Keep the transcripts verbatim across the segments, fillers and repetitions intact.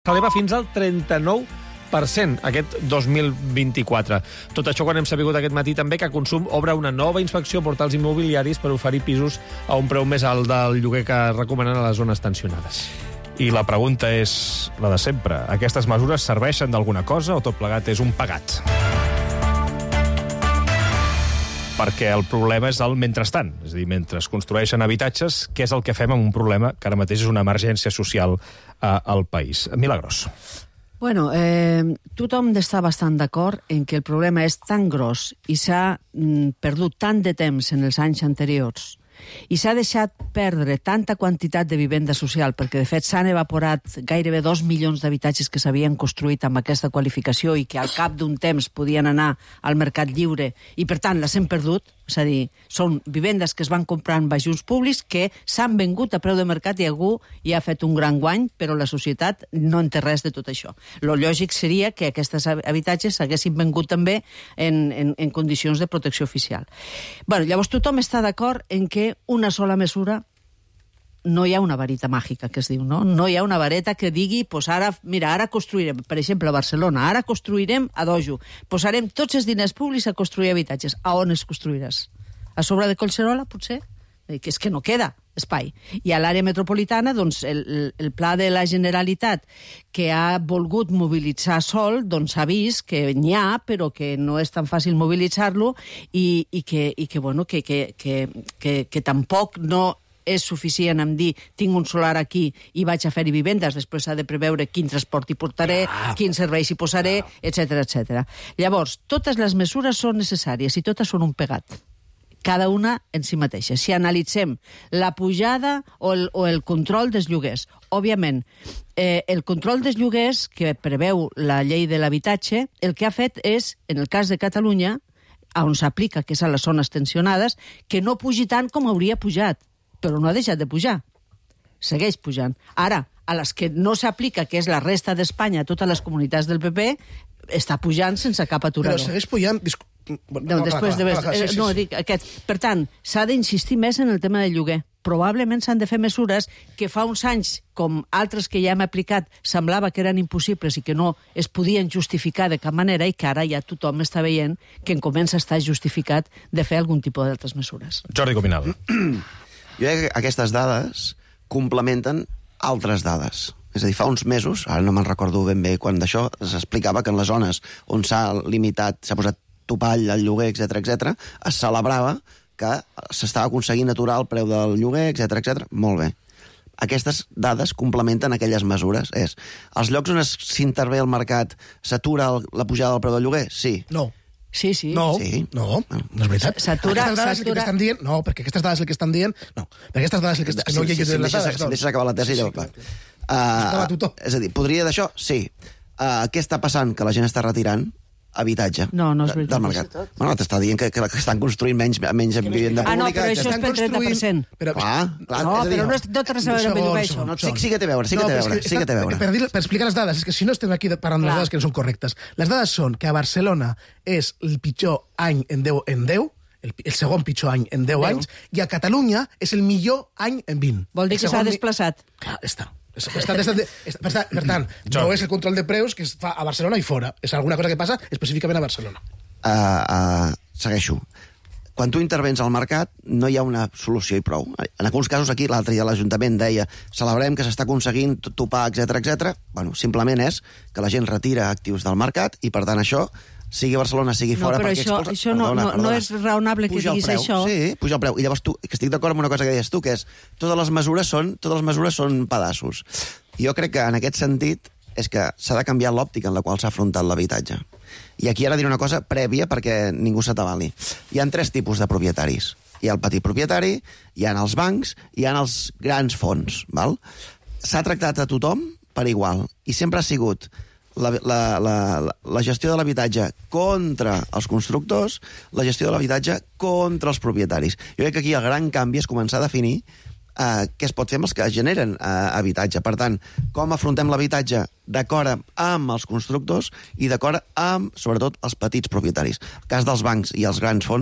s'eleva fins al trenta-nou per cent aquest dos mil vint-i-quatre. Tot això quan hem sabut aquest matí també que Consum obre una nova inspecció a portals immobiliaris per oferir pisos a un preu més alt del lloguer que recomanen a les zones tensionades. I la pregunta és la de sempre. Aquestes mesures serveixen d'alguna cosa o tot plegat és un pagat? Perquè el problema és el mentrestant. És a dir, mentre es construeixen habitatges, què és el que fem amb un problema que ara mateix és una emergència social eh, al país? Milagros. Bueno, eh, tothom està bastant d'acord en que el problema és tan gros i s'ha mm, perdut tant de temps en els anys anteriors i s'ha deixat perdre tanta quantitat de vivenda social, perquè de fet s'han evaporat gairebé dos milions d'habitatges que s'havien construït amb aquesta qualificació i que al cap d'un temps podien anar al mercat lliure i per tant les hem perdut, és a dir, són vivendes que es van comprar en ajuts públics que s'han vengut a preu de mercat i algú hi ha fet un gran guany, però la societat no en té res de tot això. Lo lògic seria que aquests habitatges s'haguessin vengut també en, en, en condicions de protecció oficial. Bueno, llavors tothom està d'acord en que una sola mesura no hi ha una vareta màgica, que es diu, no? No hi ha una vareta que digui, pues ara, mira, ara construirem, per exemple, a Barcelona, ara construirem a Dojo, posarem tots els diners públics a construir habitatges. A on es construiràs? A sobre de Collserola, potser? Que és que no queda espai. I a l'àrea metropolitana, doncs, el, el pla de la Generalitat que ha volgut mobilitzar sol, doncs ha vist que n'hi ha, però que no és tan fàcil mobilitzar-lo i, i, que, i que, bueno, que, que, que, que, que tampoc no és suficient en dir tinc un solar aquí i vaig a fer-hi vivendes, després s'ha de preveure quin transport hi portaré, ah, quins serveis hi posaré, ah, etcètera, etcètera. Llavors, totes les mesures són necessàries i totes són un pegat, cada una en si mateixa. Si analitzem la pujada o el, o el control dels lloguers, òbviament, eh, el control dels lloguers que preveu la llei de l'habitatge, el que ha fet és, en el cas de Catalunya, on s'aplica, que és a les zones tensionades, que no pugi tant com hauria pujat, però no ha deixat de pujar. Segueix pujant. Ara, a les que no s'aplica, que és la resta d'Espanya, totes les comunitats del P P, està pujant sense cap aturador. Però segueix pujant... Discu... No, no, després de... Clar, clar, sí, sí, no, dic aquest. Per tant, s'ha d'insistir més en el tema del lloguer. Probablement s'han de fer mesures que fa uns anys, com altres que ja hem aplicat, semblava que eren impossibles i que no es podien justificar de cap manera i que ara ja tothom està veient que en comença a estar justificat de fer algun tipus d'altres mesures. Jordi Cominal. Jo crec que aquestes dades complementen altres dades. És a dir, fa uns mesos, ara no me'n recordo ben bé quan d'això, s'explicava que en les zones on s'ha limitat, s'ha posat topall al lloguer, etcètera, etcètera, es celebrava que s'estava aconseguint aturar el preu del lloguer, etcètera, etcètera. Molt bé. Aquestes dades complementen aquelles mesures. És, als llocs on s'intervé el mercat s'atura la pujada del preu del lloguer? Sí. No. Sí, sí. No, sí. no, no és veritat. S'atura, aquestes dades s'atura... el que estan dient... No, perquè aquestes dades el que estan dient... No, perquè aquestes dades el que, que no hi ha llegit les dades... Si em deixes acabar la tesi, llavors... Sí, uh, és a dir, podria d'això? Sí. Uh, què està passant? Que la gent està retirant habitatge no, no és veritat. del mercat. Bueno, t'està dient que, que estan construint menys, menys vivenda pública. Ah, no, però això és per trenta per cent. Però, clar, clar, no, però no és tot res a veure amb el lloguer, això. No, sí, sí que té a veure, sí que té a veure. Sí que té a veure. Per, dir, per explicar les dades, és que si no estem aquí parlant de les dades que no són correctes. Les dades són que a Barcelona és el pitjor any en deu, en deu el, el segon pitjor any en deu anys, i a Catalunya és el millor any en vint. Vol dir que s'ha desplaçat? Clar, està. Per tant, per tant, no és el control de preus que es fa a Barcelona i fora. És alguna cosa que passa específicament a Barcelona. Uh, uh, segueixo. Quan tu intervens al mercat, no hi ha una solució i prou. En alguns casos, aquí, l'altre dia l'Ajuntament deia celebrem que s'està aconseguint topar, etcètera, etcètera. Bueno, simplement és que la gent retira actius del mercat i, per tant, això, sigui a Barcelona, sigui no, fora... No, però això, expulsa... això no, perdona, no, perdona. no és raonable que puja diguis això. Sí, puja el preu. I llavors tu, que estic d'acord amb una cosa que deies tu, que és totes les mesures són, totes les mesures són pedassos. Jo crec que en aquest sentit és que s'ha de canviar l'òptica en la qual s'ha afrontat l'habitatge. I aquí ara diré una cosa prèvia perquè ningú s'atabali. Hi ha tres tipus de propietaris. Hi ha el petit propietari, hi ha els bancs, hi ha els grans fons. Val? S'ha tractat a tothom per igual. I sempre ha sigut la, la, la, la gestió de l'habitatge contra els constructors, la gestió de l'habitatge contra els propietaris. Jo crec que aquí el gran canvi és començar a definir Uh, què es pot fer amb els que generen uh, habitatge. Per tant, com afrontem l'habitatge d'acord amb els constructors i d'acord amb, sobretot, els petits propietaris. El cas dels bancs i els grans fons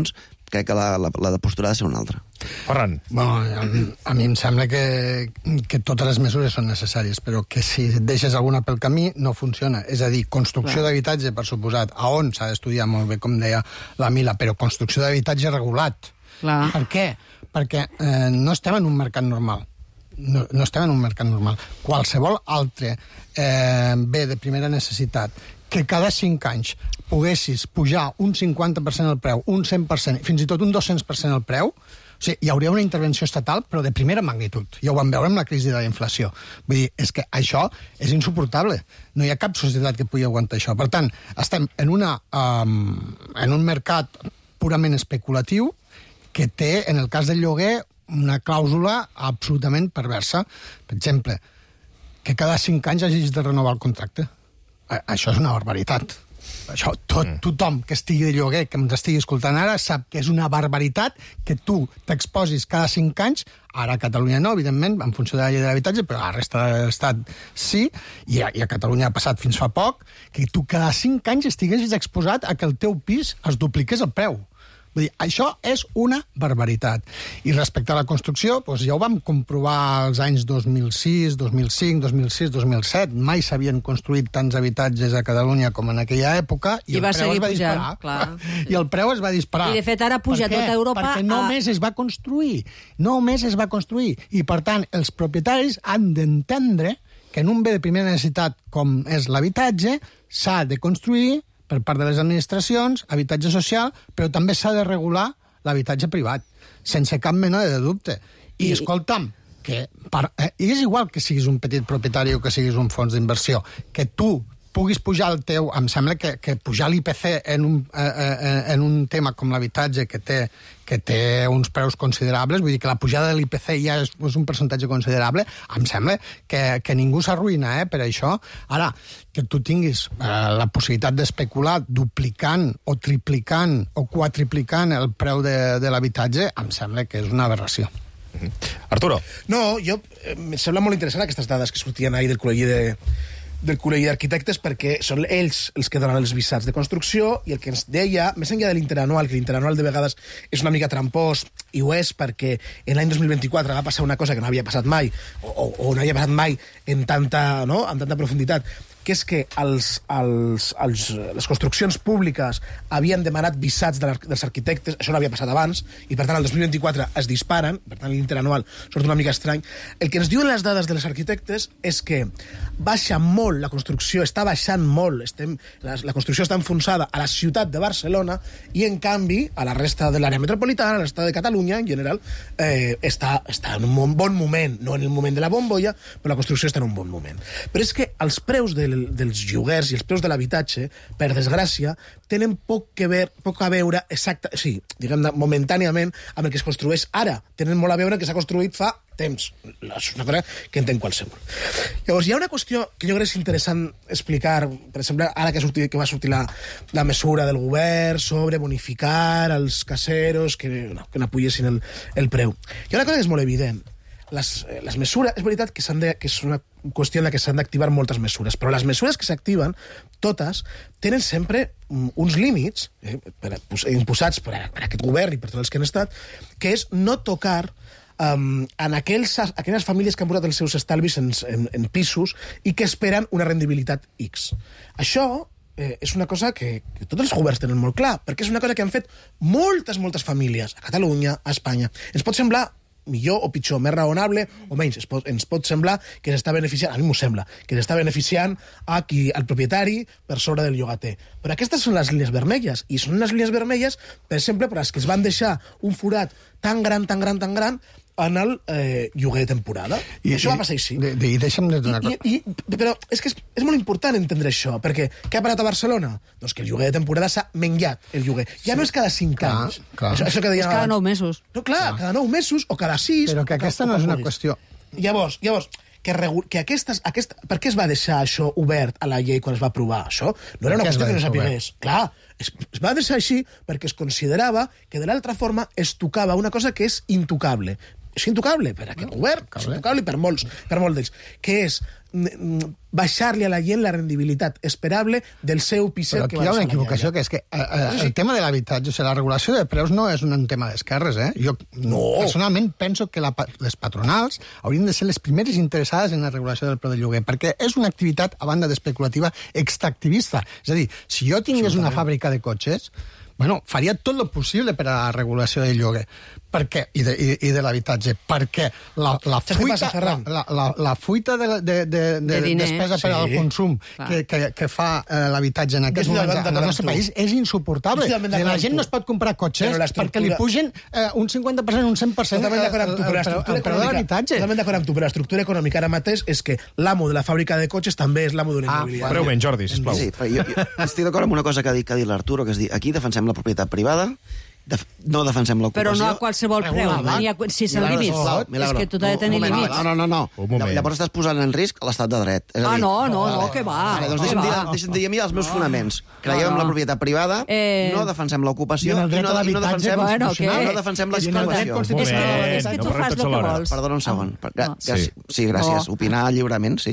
crec que la, la, la postura ha de ser una altra. Ferran. Bueno, a, a mi em sembla que, que totes les mesures són necessàries, però que si deixes alguna pel camí no funciona. És a dir, construcció d'habitatge, per suposat, a on s'ha d'estudiar molt bé, com deia la Mila, però construcció d'habitatge regulat. Clar. Per què? Perquè eh, no estem en un mercat normal. No, no estem en un mercat normal. Qualsevol altre eh, bé de primera necessitat que cada cinc anys poguessis pujar un cinquanta per cent el preu, un cent per cent, fins i tot un dos-cents per cent el preu, o sigui, hi hauria una intervenció estatal, però de primera magnitud. Ja ho vam veure amb la crisi de la inflació. Vull dir, és que això és insuportable. No hi ha cap societat que pugui aguantar això. Per tant, estem en, una, um, en un mercat purament especulatiu que té, en el cas del lloguer, una clàusula absolutament perversa. Per exemple, que cada cinc anys hagis de renovar el contracte. Això és una barbaritat. Això, tot, tothom que estigui de lloguer, que ens estigui escoltant ara, sap que és una barbaritat que tu t'exposis cada cinc anys, ara a Catalunya no, evidentment, en funció de la llei de l'habitatge, però a la resta de l'Estat sí, i a, i a Catalunya ha passat fins fa poc, que tu cada cinc anys estiguessis exposat a que el teu pis es dupliqués el preu. Vull dir, això és una barbaritat. I respecte a la construcció, doncs ja ho vam comprovar als anys dos mil sis, dos mil cinc, dos mil sis, dos mil set. Mai s'havien construït tants habitatges a Catalunya com en aquella època. I, I el va preu seguir es va pujant, disparar. clar. I el preu es va disparar. I, de fet, ara puja Per què? tota Europa Perquè a- només es va construir. Només es va construir. I, per tant, els propietaris han d'entendre que en un bé de primera necessitat com és l'habitatge s'ha de construir per part de les administracions, habitatge social, però també s'ha de regular l'habitatge privat, sense cap mena de dubte. I, I escolta'm, que per, eh, és igual que siguis un petit propietari o que siguis un fons d'inversió, que tu puguis pujar el teu... Em sembla que, que pujar l'I P C en un, eh, eh, en un tema com l'habitatge, que té, que té uns preus considerables, vull dir que la pujada de l'I P C ja és, és un percentatge considerable, em sembla que, que ningú s'arruïna eh, per això. Ara, que tu tinguis eh, la possibilitat d'especular duplicant o triplicant o quadriplicant el preu de, de l'habitatge, em sembla que és una aberració. Arturo. No, jo, eh, em sembla molt interessant aquestes dades que sortien ahir del col·legi de del Col·legi d'Arquitectes, perquè són ells els que donen els visats de construcció, i el que ens deia, més enllà de l'interanual, que l'interanual de vegades és una mica trampós, i ho és perquè en l'any dos mil vint-i-quatre va passar una cosa que no havia passat mai, o, o, o no havia passat mai en tanta, no? en tanta profunditat, que és que els, els, els, les construccions públiques havien demanat visats de dels arquitectes, això no havia passat abans, i per tant el dos mil vint-i-quatre es disparen, per tant l'interanual surt una mica estrany. El que ens diuen les dades dels arquitectes és que baixa molt la construcció, està baixant molt, estem, la, la construcció està enfonsada a la ciutat de Barcelona, i en canvi a la resta de l'àrea metropolitana, a l'estat de Catalunya en general, eh, està, està en un bon moment, no en el moment de la bombolla, però la construcció està en un bon moment. Però és que els preus del dels lloguers i els preus de l'habitatge, per desgràcia, tenen poc, que ver, poc a veure exacte, sí, diguem momentàniament amb el que es construeix ara. Tenen molt a veure que s'ha construït fa temps. És una cosa que entenc qualsevol. Llavors, hi ha una qüestió que jo crec que és interessant explicar, per exemple, ara que, sortir, que va sortir la, la mesura del govern sobre bonificar els caseros que, no, que n'apujessin el, el preu. Hi ha una cosa que és molt evident. Les, les mesures, és veritat que, de, que és una qüestió en la que s'han d'activar moltes mesures, però les mesures que s'activen, totes, tenen sempre uns límits eh, per, imposats per, a, per aquest govern i per tots els que han estat, que és no tocar um, en aquells, aquelles famílies que han posat els seus estalvis en, en, en pisos i que esperen una rendibilitat X. Això eh, és una cosa que, que tots els governs tenen molt clar, perquè és una cosa que han fet moltes, moltes famílies a Catalunya, a Espanya. Ens pot semblar millor o pitjor, més raonable o menys. Es pot, ens pot semblar que s'està beneficiant, a mi m'ho sembla, que s'està beneficiant a qui, al propietari per sobre del llogater. Però aquestes són les línies vermelles, i són les línies vermelles, per exemple, per als que es van deixar un forat tan gran, tan gran, tan gran, en el eh, lloguer de temporada. I, I això va passar així. I, i deixa'm dir una cosa. I, i, però és que és, és molt important entendre això, perquè què ha parat a Barcelona? Doncs que el lloguer de temporada s'ha menjat, el lloguer. Ja sí. No és cada cinc clar, anys. Clar. Això, això que deia és cada nou mesos. No, clar, clar, cada nou mesos o cada sis. Però que aquesta no és una qüestió... Llavors, llavors que, regu... que aquestes, aquesta... per què es va deixar això obert a la llei quan es va aprovar això? No era una qüestió que no sapigués. Clar, es, es va deixar així perquè es considerava que de l'altra forma es tocava una cosa que és intocable. és intocable per aquest govern, és intocable per molts, per molts d'ells, que és baixar-li a la gent la rendibilitat esperable del seu piset. Però aquí hi ha una equivocació, que és que eh, eh, el tema de l'habitatge, o sigui, la regulació de preus no és un tema d'esquerres, eh? Jo no. personalment penso que la, les patronals haurien de ser les primeres interessades en la regulació del preu del lloguer, perquè és una activitat, a banda d'especulativa, extractivista. És a dir, si jo tingués una fàbrica de cotxes, bueno, faria tot el possible per a la regulació del lloguer. Per què? I de, i, i de l'habitatge. Perquè la, la fuita, la, la, la, la fuita de, de, de, de, de despesa sí. per al consum que, que, que fa eh, l'habitatge en aquest moment en el nostre país és insuportable. La gent no es pot comprar cotxes perquè li pugen eh, un cinquanta per cent, un cent per cent el, el, el, el preu de l'habitatge. Totalment d'acord amb tu, però l'estructura econòmica ara mateix és que l'amo de la fàbrica de cotxes també és l'amo d'una immobiliària. Ah, breument, Jordi, sisplau. Sí, però jo, jo estic d'acord amb una cosa que ha dit, que ha dit l'Arturo, que és dir, aquí defensem la propietat privada, Def no defensem l'ocupació. Però no a qualsevol preu. Ha, si és el límit. És que tot ha de tenir límits. No, no, no. no. Llavors estàs posant en risc l'estat de dret. Ah, no, no, no, que va. Vale, doncs deixa'm, dir, deixa'm dir a mi els meus fonaments. Creiem en la propietat privada, eh... no defensem l'ocupació i no, i no defensem, bueno, que... no defensem l'explotació. És que, és que tu fas el que vols. Perdona un segon. Sí, gràcies. Opinar lliurement, sí.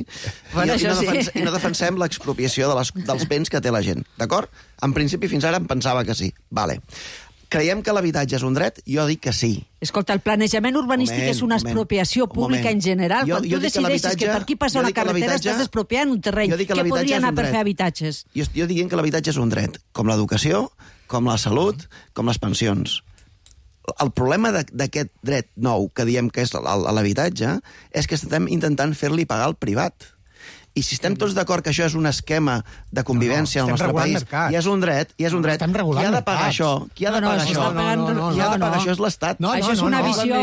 I no defensem l'expropiació dels béns que té la gent. D'acord? En principi, fins ara em pensava que sí. Vale. Creiem que l'habitatge és un dret? Jo dic que sí. Escolta, el planejament urbanístic moment, és una expropiació pública en general. Jo, Quan jo tu decideixes que, que per aquí passa una carretera estàs expropiant un terreny que, que podria anar per fer habitatges. Jo, jo dic que l'habitatge és un dret, com l'educació, com la salut, com les pensions. El problema d'aquest dret nou, que diem que és l'habitatge, és que estem intentant fer-li pagar al privat. I si estem tots d'acord que això és un esquema de convivència no, no, al nostre país, mercat. i és un dret, i és un dret, qui ha de pagar això? Qui ha de pagar això? Qui ha de pagar això és l'Estat. No, això és una visió...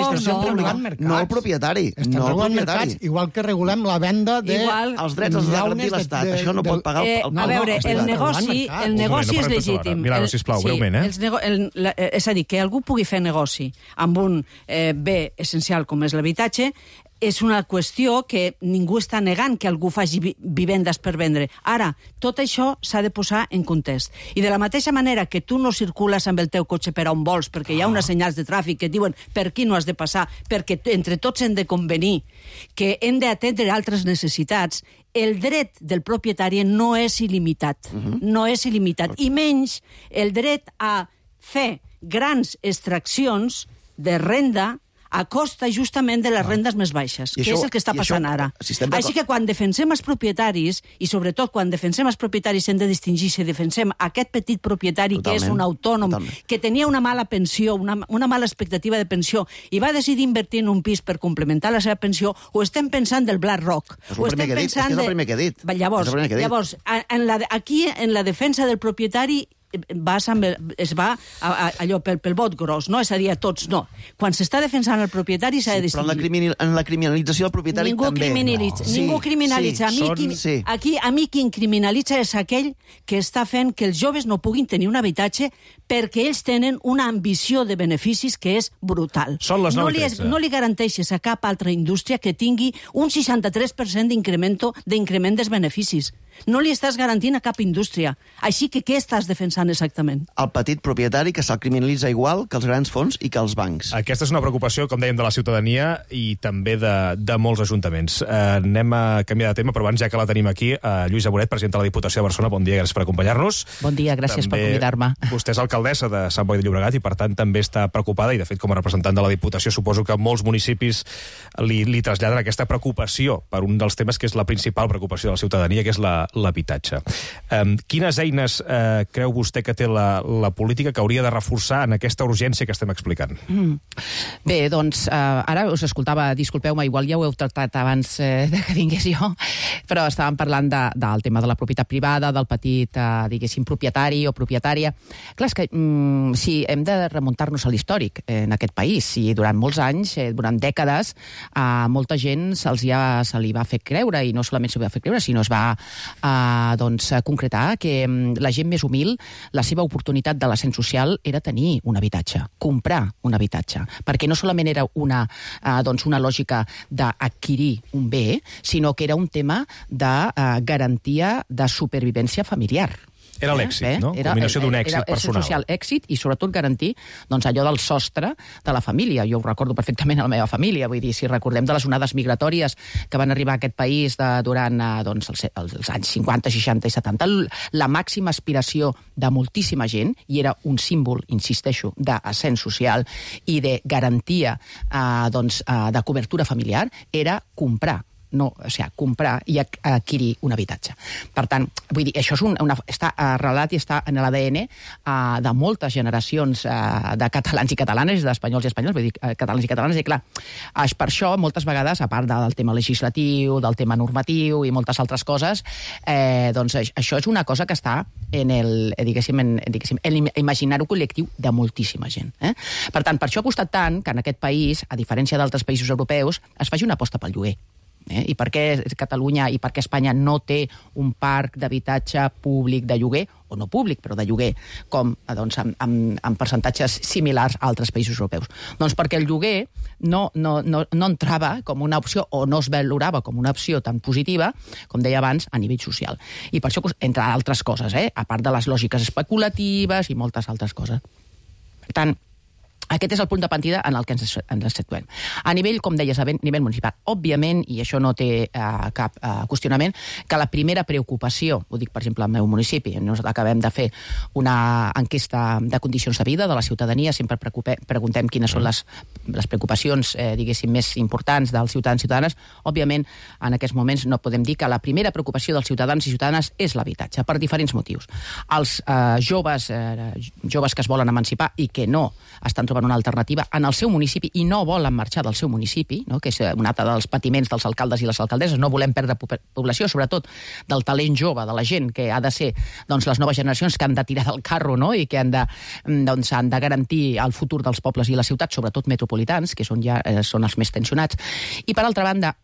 No el propietari. No el propietari. Igual que regulem la venda de... Els drets els ha de garantir l'Estat. Això no pot pagar el privat. A veure, el negoci el negoci és legítim. Milano, sisplau, breument, eh? És a dir, que algú pugui fer negoci amb un bé essencial com és l'habitatge, és una qüestió que ningú està negant que algú faci vivendes per vendre. Ara, tot això s'ha de posar en context. I de la mateixa manera que tu no circules amb el teu cotxe per on vols, perquè hi ha unes senyals de tràfic que diuen per aquí no has de passar, perquè entre tots hem de convenir que hem d'atendre altres necessitats, el dret del propietari no és il·limitat. Uh-huh. No és il·limitat. I menys el dret a fer grans extraccions de renda a costa justament de les rendes més baixes, que és el que està passant ara. Així que quan defensem els propietaris, i sobretot quan defensem els propietaris hem de distingir si defensem aquest petit propietari que és un autònom, que tenia una mala pensió, una, una mala expectativa de pensió, i va decidir invertir en un pis per complementar la seva pensió, o estem pensant del Black Rock. És el primer que he dit. És el primer que he dit. Llavors, llavors en la, aquí, en la defensa del propietari, vas amb el, es va a, a, allò pel, pel vot gros, no? És a dir, a tots, no. Quan s'està defensant el propietari s'ha de distingir. Sí, però en la, criminal, en la criminalització del propietari ningú també. Criminalitza, no. Ningú sí, criminalitza. Sí, a, mi, són, qui, sí. aquí, a mi qui criminalitza és aquell que està fent que els joves no puguin tenir un habitatge perquè ells tenen una ambició de beneficis que és brutal. Són les nou no, li és, no li garanteixes a cap altra indústria que tingui un seixanta-tres per cent d'increment dels beneficis. No li estàs garantint a cap indústria. Així que què estàs defensant exactament? El petit propietari que se'l criminalitza igual que els grans fons i que els bancs. Aquesta és una preocupació, com dèiem, de la ciutadania i també de, de molts ajuntaments. Eh, anem a canviar de tema, però abans, ja que la tenim aquí, eh, Lluïsa Bonet, presidenta de la Diputació de Barcelona, bon dia, gràcies per acompanyar-nos. Bon dia, gràcies també per convidar-me. Vostè és alcaldessa de Sant Boi de Llobregat i, per tant, també està preocupada, i, de fet, com a representant de la Diputació, suposo que molts municipis li, li traslladen aquesta preocupació per un dels temes que és la principal preocupació de la ciutadania, que és la l'habitatge. Um, quines eines uh, creu vostè que té la, la política que hauria de reforçar en aquesta urgència que estem explicant? Mm. Bé, doncs, uh, ara us escoltava, disculpeu-me, igual ja ho heu tractat abans eh, de que vingués jo, però estàvem parlant de, del tema de la propietat privada, del petit, uh, diguéssim, propietari o propietària. Clar, és que mm, si hem de remuntar-nos a l'històric eh, en aquest país, si durant molts anys, eh, durant dècades, a uh, molta gent se'ls ja, se li va fer creure, i no solament se li va fer creure, sinó es va uh, doncs, concretar que la gent més humil, la seva oportunitat de l'ascens social era tenir un habitatge, comprar un habitatge, perquè no solament era una, eh, doncs una lògica d'adquirir un bé, sinó que era un tema de eh, garantia de supervivència familiar. Era l'èxit, no? Combinació d'un èxit era, era personal. social, èxit i sobretot garantir doncs, allò del sostre de la família. Jo ho recordo perfectament a la meva família, vull dir, si recordem de les onades migratòries que van arribar a aquest país de, durant doncs, els, els anys cinquanta, seixanta i setanta, la màxima aspiració de moltíssima gent, i era un símbol, insisteixo, d'ascens social i de garantia eh, doncs, eh, de cobertura familiar, era comprar no, o sigui, comprar i adquirir un habitatge. Per tant, vull dir, això és un, una, està arrelat i està en l'A D N uh, de moltes generacions uh, de catalans i catalanes, d'espanyols i espanyols, vull dir, uh, catalans i catalanes, i clar, és per això, moltes vegades, a part del tema legislatiu, del tema normatiu i moltes altres coses, eh, doncs això és una cosa que està en el, diguéssim, en, diguéssim, en l'imaginari col·lectiu de moltíssima gent. Eh? Per tant, per això ha costat tant que en aquest país, a diferència d'altres països europeus, es faci una aposta pel lloguer. Eh? I per què Catalunya i per què Espanya no té un parc d'habitatge públic de lloguer, o no públic, però de lloguer, com doncs, amb, amb, amb percentatges similars a altres països europeus? Doncs perquè el lloguer no, no, no, no entrava com una opció, o no es valorava com una opció tan positiva, com deia abans, a nivell social. I per això, entre altres coses, eh? A part de les lògiques especulatives i moltes altres coses. Per tant, aquest és el punt de partida en el que ens, ens situem. A nivell, com deies, a nivell municipal, òbviament, i això no té uh, cap uh, qüestionament, que la primera preocupació, ho dic, per exemple, al meu municipi, nosaltres acabem de fer una enquesta de condicions de vida de la ciutadania, sempre preguntem quines són les, les preocupacions, eh, diguéssim, més importants dels ciutadans i ciutadanes. Òbviament, en aquests moments no podem dir que la primera preocupació dels ciutadans i ciutadanes és l'habitatge, per diferents motius. Els eh, joves, eh, joves que es volen emancipar i que no estan trobant una alternativa en el seu municipi i no volen marxar del seu municipi, no? Que és un altre dels patiments dels alcaldes i les alcaldesses, no volem perdre població, sobretot del talent jove, de la gent que ha de ser doncs, les noves generacions que han de tirar del carro, no? I que han de, doncs, han de garantir el futur dels pobles i les ciutats, sobretot metropolitans, que són, ja, eh, són els més tensionats. I per altra banda,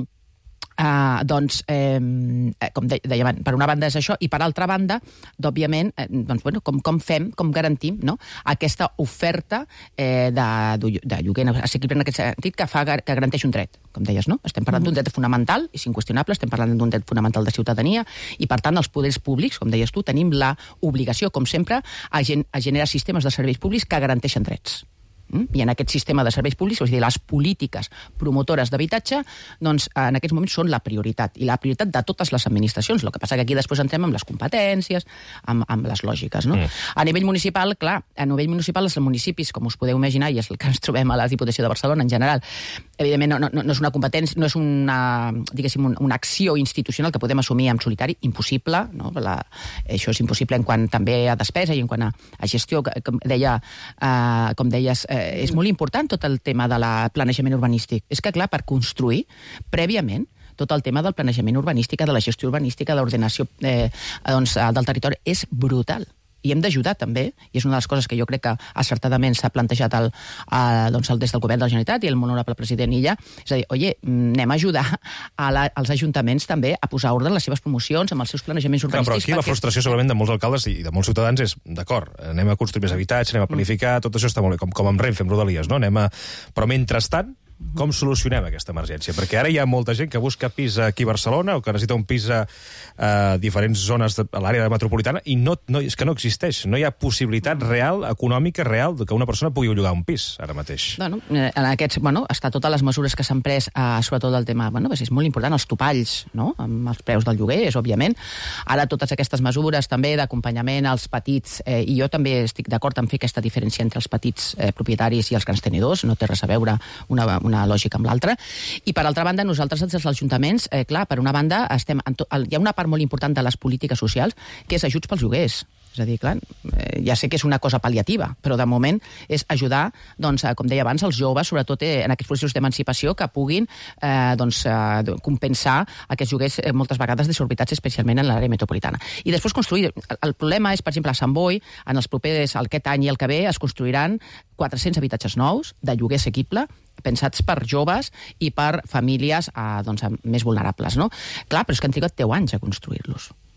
Uh, doncs, eh, com de, deia, per una banda és això, i per altra banda, òbviament, eh, doncs, bueno, com, com fem, com garantim, no? Aquesta oferta eh, de, de lloguer assequible en aquest sentit que, fa, que garanteix un dret, com deies, no? Estem parlant d'un dret fonamental, és inqüestionable, estem parlant d'un dret fonamental de ciutadania, i per tant els poders públics, com deies tu, tenim la obligació, com sempre, a, gen a generar sistemes de serveis públics que garanteixen drets. I en aquest sistema de serveis públics, és a dir, les polítiques promotores d'habitatge, doncs en aquests moments són la prioritat, i la prioritat de totes les administracions. El que passa que aquí després entrem amb les competències, amb, amb les lògiques, no? Mm. A nivell municipal, clar, a nivell municipal els municipis, com us podeu imaginar, i és el que ens trobem a la Diputació de Barcelona en general, evidentment no, no, no és una competència, no és una, diguéssim, una acció institucional que podem assumir en solitari, impossible, no? La, això és impossible en quant també a despesa i en quant a, a gestió, com deia, eh, com deies, eh, és molt important tot el tema de la planejament urbanístic. És que, clar, per construir, prèviament, tot el tema del planejament urbanístic, de la gestió urbanística, de l'ordenació eh, doncs, del territori, és brutal. I hem d'ajudar també, i és una de les coses que jo crec que acertadament s'ha plantejat el, el, doncs el, des del govern de la Generalitat i el molt honorable president Illa, és a dir, oye, anem a ajudar a la, als ajuntaments també a posar ordre en les seves promocions, amb els seus planejaments urbanístics. Però aquí perquè... la frustració segurament de molts alcaldes i de molts ciutadans és, d'acord, anem a construir més habitatge, anem a planificar, tot això està molt bé, com, com amb Renfe, amb Rodalies, no? Anem a... Però mentrestant, com solucionem aquesta emergència? Perquè ara hi ha molta gent que busca pis aquí a Barcelona o que necessita un pis a, a diferents zones de l'àrea metropolitana i no, no, és que no existeix. No hi ha possibilitat real, econòmica, real, que una persona pugui llogar un pis ara mateix. Bueno, en aquests, bueno, està totes les mesures que s'han pres, eh, sobretot el tema, bueno, és molt important, els topalls, no?, amb els preus del lloguer, és òbviament. Ara totes aquestes mesures també d'acompanyament als petits, eh, i jo també estic d'acord en fer aquesta diferència entre els petits eh, propietaris i els grans tenidors, no té res a veure una, una lògica amb l'altra. I per altra banda, nosaltres els ajuntaments, eh, clar, per una banda, estem en to... hi ha una part molt important de les polítiques socials que és ajuts pels lloguers. És a dir, clar, eh, ja sé que és una cosa pal·liativa, però de moment és ajudar, doncs, a, com deia abans, els joves, sobretot eh, en aquests processos d'emancipació, que puguin eh, doncs, eh, compensar aquests lloguers eh, moltes vegades desorbitats, especialment en l'àrea metropolitana. I després construir... El problema és, per exemple, a Sant Boi, en els propers, aquest any i el que ve, es construiran quatre-cents habitatges nous de lloguer assequible, pensats per joves i per famílies eh, doncs, més vulnerables, no? Clar, però és que han trigat deu anys a construir-los.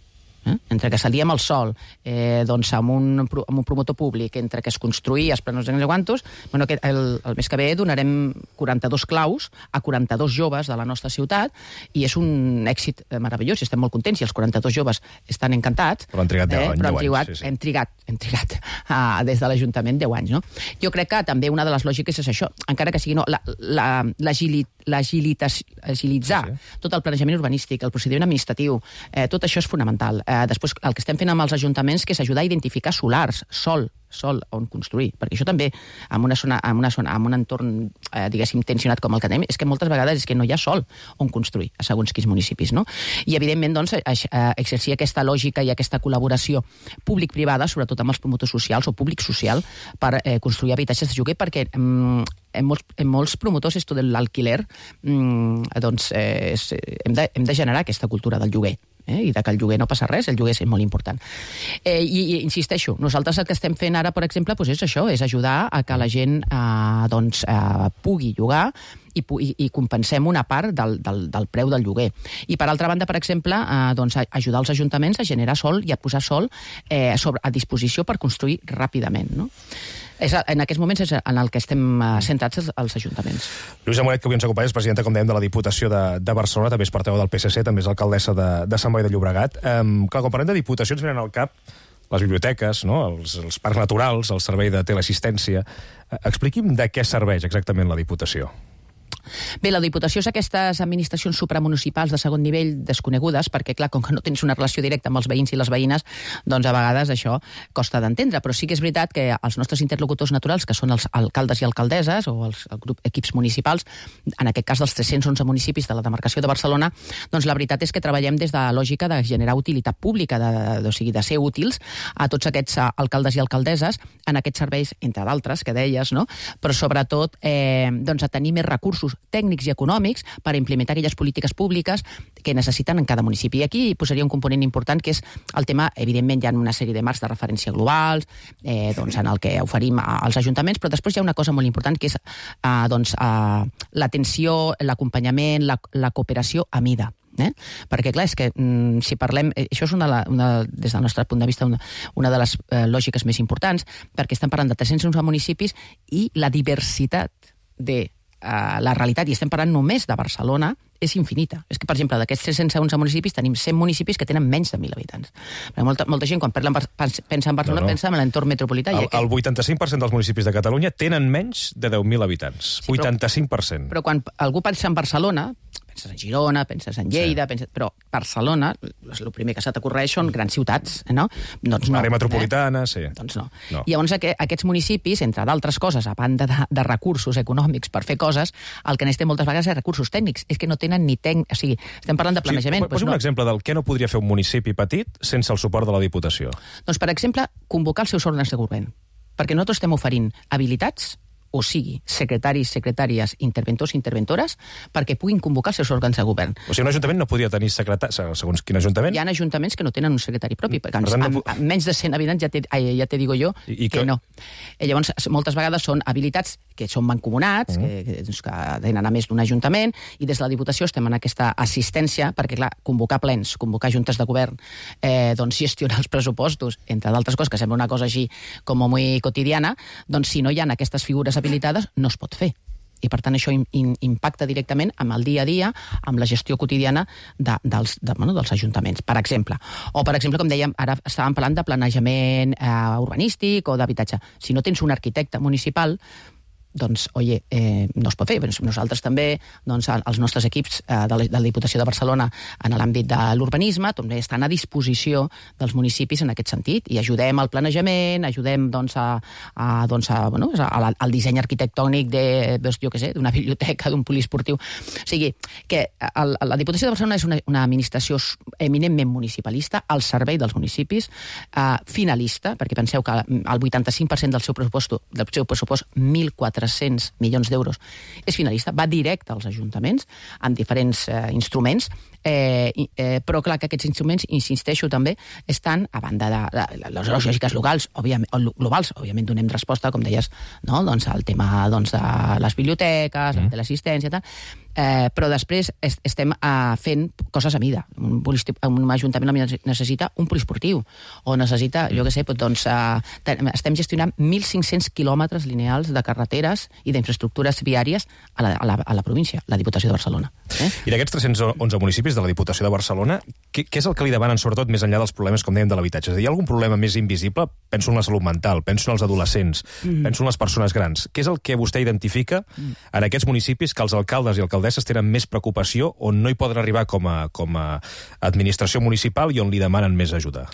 Eh? Entre que salíem al sol, eh, doncs amb un, amb un promotor públic, entre que es construïa, es prenés els guantos, bueno, el, el mes que ve donarem quaranta-dos claus a quaranta-dos joves de la nostra ciutat, i és un èxit meravellós, i estem molt contents, i els quaranta-dos joves estan encantats. Però han trigat deu eh? anys, Però hem deu trigat, anys, sí, sí. hem trigat, hem trigat uh, des de l'Ajuntament deu anys, no? Jo crec que també una de les lògiques és això, encara que sigui no, l'agilitzar sí, sí. tot el planejament urbanístic, el procediment administratiu, eh, tot això és fonamental. Eh, després, el que estem fent amb els ajuntaments, que és ajudar a identificar solars, sol, sol on construir, perquè això també, en una zona, en una zona, en un entorn, eh, diguéssim, tensionat com el que tenim, és que moltes vegades és que no hi ha sol on construir, a segons quins municipis, no? I, evidentment, doncs, exercir aquesta lògica i aquesta col·laboració públic-privada, sobretot amb els promotors socials o públic-social, per eh, construir habitatges de lloguer, perquè mm, en, molts, en molts promotors esto de l'alquiler, mm, doncs, eh, és, hem, de, hem de generar aquesta cultura del lloguer. Eh, i de que el lloguer no passa res, el lloguer és molt important. Eh, i, I insisteixo, nosaltres el que estem fent ara, per exemple, doncs és això, és ajudar a que la gent eh, doncs, eh, pugui llogar i, i, i compensem una part del, del, del preu del lloguer. I per altra banda, per exemple, eh, doncs, ajudar els ajuntaments a generar sol i a posar sol eh, sobre, a disposició per construir ràpidament, no? És, en aquests moments és en el que estem centrats els, els ajuntaments. Lluïsa Moret, que avui ens acompanya, és presidenta, com dèiem, de la Diputació de, de Barcelona, també és portaveu del P S C, també és alcaldessa de, de Sant Boi de Llobregat. Um, clar, quan parlem de diputacions, venen al cap les biblioteques, no? els, els parcs naturals, el servei de teleassistència. Expliqui'm de què serveix exactament la Diputació. Bé, la Diputació és aquestes administracions supramunicipals de segon nivell desconegudes, perquè, clar, com que no tens una relació directa amb els veïns i les veïnes, doncs a vegades això costa d'entendre, però sí que és veritat que els nostres interlocutors naturals, que són els alcaldes i alcaldesses, o els el grup equips municipals, en aquest cas dels tres-cents onze municipis de la demarcació de Barcelona, doncs la veritat és que treballem des de la lògica de generar utilitat pública, de, de, o sigui, de ser útils a tots aquests alcaldes i alcaldesses en aquests serveis, entre d'altres, que deies, no? Però sobretot eh, doncs a tenir més recursos tècnics i econòmics per implementar aquelles polítiques públiques que necessiten en cada municipi. I aquí posaria un component important, que és el tema, evidentment hi ha una sèrie de marcs de referència globals, eh, doncs en el que oferim als ajuntaments, però després hi ha una cosa molt important, que és eh, doncs, eh, l'atenció, l'acompanyament, la, la cooperació a mida. Eh? Perquè, clar, és que mm, si parlem... Eh, això és una, una, des del nostre punt de vista una, una de les eh, lògiques més importants, perquè estem parlant de tres-cents onze municipis i la diversitat de Uh, la realitat, i estem parlant només de Barcelona, és infinita. És que, per exemple, d'aquests tres-cents onze municipis tenim cent municipis que tenen menys de mil habitants. Perquè molta, molta gent, quan parla en, pensa en Barcelona, no, no. pensa en l'entorn metropolità. El, el vuitanta-cinc per cent dels municipis de Catalunya tenen menys de deu mil habitants. Sí, vuitanta-cinc per cent. Però, però quan algú pensa en Barcelona, penses en Girona, penses en Lleida, sí. penses... però Barcelona, el primer que se t'ocorreix són grans ciutats, no? Doncs no. L'àrea metropolitana, eh? sí. Doncs no. no. I llavors aquests municipis, entre d'altres coses, a banda de, de recursos econòmics per fer coses, el que necessiten moltes vegades és recursos tècnics. És que no tenen ni tècnic... O sigui, estem parlant de planejament... Sí, posa un no. exemple del que no podria fer un municipi petit sense el suport de la Diputació. Doncs, per exemple, convocar els seus òrgans de govern. Perquè nosaltres estem oferint habilitats, o sigui, secretaris, secretàries, interventors, interventores, perquè puguin convocar els seus òrgans de govern. O sigui, un ajuntament no podria tenir secretari, segons quin ajuntament? Hi ha ajuntaments que no tenen un secretari propi, perquè per tant, amb, no... amb menys de cent habitants ja te, ja te digo jo I, i que, que no. I llavors, moltes vegades són habilitats que són mancomunats, mm. que, que, doncs, que tenen a més d'un ajuntament, i des de la Diputació estem en aquesta assistència, perquè, clar, convocar plens, convocar juntes de govern, eh, doncs gestionar els pressupostos, entre d'altres coses, que sembla una cosa així com molt quotidiana, doncs si no hi ha aquestes figures habilitades, no es pot fer. I, per tant, això in, in, impacta directament amb el dia a dia, amb la gestió quotidiana de, dels, de, bueno, dels ajuntaments, per exemple. O, per exemple, com dèiem, ara estàvem parlant de planejament eh, urbanístic o d'habitatge. Si no tens un arquitecte municipal, doncs, oye, eh, no es pot fer. Nosaltres també, doncs, els nostres equips eh, de, la, de la Diputació de Barcelona en l'àmbit de l'urbanisme també estan a disposició dels municipis en aquest sentit, i ajudem al planejament, ajudem, doncs, a, a, doncs, a, bueno, a, a, al disseny arquitectònic de, doncs, jo què sé, d'una biblioteca, d'un polisportiu. O sigui, que el, la Diputació de Barcelona és una, una administració eminentment municipalista, al servei dels municipis, eh, finalista, perquè penseu que el vuitanta-cinc per cent del seu pressupost, del seu pressupost mil quatre-cents tres-cents milions d'euros, és finalista, va directe als ajuntaments, amb diferents eh, instruments, eh, eh, però clar que aquests instruments, insisteixo també, estan a banda de, de, de les lògiques locals, òbviament, o globals, òbviament donem resposta, com deies, no? Doncs al tema doncs, de les biblioteques, mm. de l'assistència, tal, eh, però després est estem eh, fent coses a mida. Un, un ajuntament necessita un poliesportiu, o necessita, jo què sé, doncs, eh, estem gestionant mil cinc-cents quilòmetres lineals de carreteres i d'infraestructures viàries a la, a, la, a la província, la Diputació de Barcelona. Eh? I d'aquests tres-cents onze municipis de la Diputació de Barcelona, què, què és el que li demanen, sobretot, més enllà dels problemes, com dèiem, de l'habitatge? Hi ha algun problema més invisible? Penso en la salut mental, penso en els adolescents, mm. penso en les persones grans. Què és el que vostè identifica mm. en aquests municipis que els alcaldes i alcaldesses tenen més preocupació, on no hi poden arribar com a, com a administració municipal i on li demanen més ajuda?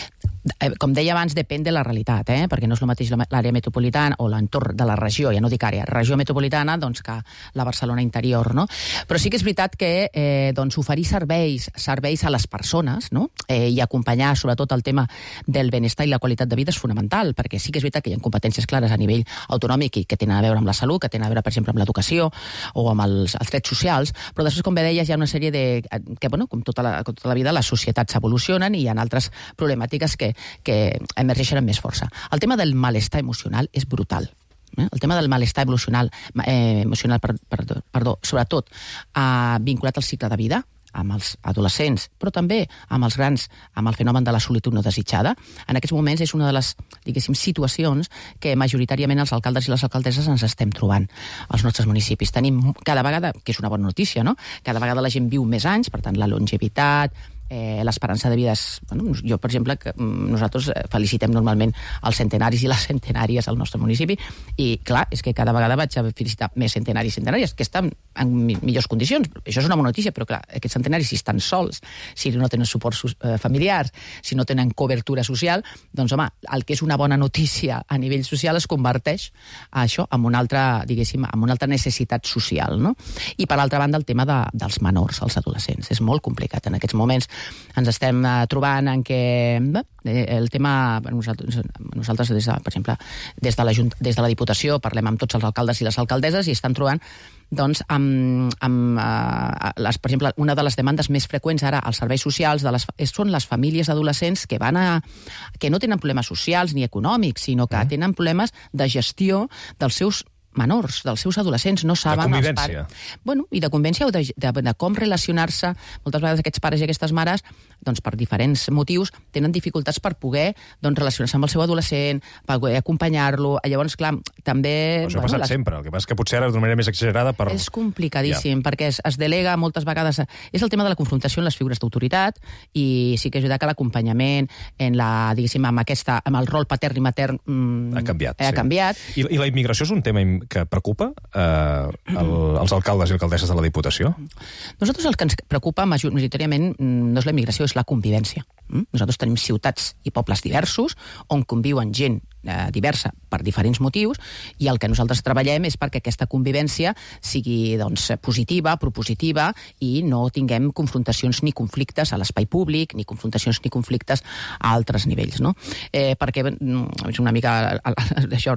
Com deia abans, depèn de la realitat, eh? Perquè no és el mateix l'àrea metropolitana o l'entorn de la regió, ja no dic àrea, regió metropolitana, doncs que la Barcelona interior, no? Però sí que és veritat que eh, doncs, oferir serveis, serveis a les persones, no? Eh, i acompanyar sobretot el tema del benestar i la qualitat de vida és fonamental, perquè sí que és veritat que hi ha competències clares a nivell autonòmic i que tenen a veure amb la salut, que tenen a veure, per exemple, amb l'educació o amb els, els drets socials, però després, com bé deies, hi ha una sèrie de... que, bueno, com tota la, com tota la vida, les societats evolucionen i hi ha altres problemàtiques que, que emergeixen amb més força. El tema del malestar emocional és brutal. Eh? El tema del malestar emocional, eh, emocional per, per, perdó, sobretot eh, vinculat al cicle de vida, amb els adolescents, però també amb els grans, amb el fenomen de la solitud no desitjada. En aquests moments és una de les, diguéssim, situacions que majoritàriament els alcaldes i les alcaldesses ens estem trobant als nostres municipis. Tenim cada vegada, que és una bona notícia, no? Cada vegada la gent viu més anys, per tant, la longevitat, eh, l'esperança de vida és... Bueno, jo, per exemple, que nosaltres felicitem normalment els centenaris i les centenàries al nostre municipi i, clar, és que cada vegada vaig a felicitar més centenaris i centenàries, que estan en millors condicions. Això és una bona notícia, però, clar, aquests centenaris, si estan sols, si no tenen suports eh, familiars, si no tenen cobertura social, doncs, home, el que és una bona notícia a nivell social es converteix a això en una altra, diguéssim, en una altra necessitat social, no? I, per altra banda, el tema de, dels menors, els adolescents. És molt complicat en aquests moments. Ens estem uh, trobant en què bé, el tema... Nosaltres, nosaltres des de, per exemple, des de, la, des de la Diputació parlem amb tots els alcaldes i les alcaldesses i estan trobant doncs, amb, amb uh, les, per exemple, una de les demandes més freqüents ara als serveis socials de les, són les famílies adolescents que van a, que no tenen problemes socials ni econòmics, sinó que tenen problemes de gestió dels seus menors, dels seus adolescents, no saben... De convivència. Els pares, bueno, i de convivència o de, de, de com relacionar-se. Moltes vegades aquests pares i aquestes mares, doncs, per diferents motius, tenen dificultats per poder doncs, relacionar-se amb el seu adolescent, per poder acompanyar-lo. Llavors, clar, també... Però això ha passat les... sempre, el que passa és que potser ara d'una manera més exagerada per... És complicadíssim, ja. Perquè es, es delega moltes vegades... És el tema de la confrontació en les figures d'autoritat i sí que ajuda que l'acompanyament en la, diguéssim, amb, aquesta, amb el rol patern i matern mm, ha canviat. Ha sí. canviat. I, I la immigració és un tema que preocupa eh, el, els alcaldes i alcaldesses de la Diputació? Nosaltres el que ens preocupa majoritàriament no és la immigració, és la convivència. Nosaltres tenim ciutats i pobles diversos on conviuen gent eh, diversa per diferents motius i el que nosaltres treballem és perquè aquesta convivència sigui doncs, positiva, propositiva i no tinguem confrontacions ni conflictes a l'espai públic, ni confrontacions ni conflictes a altres nivells. No? Eh, perquè és una mica això,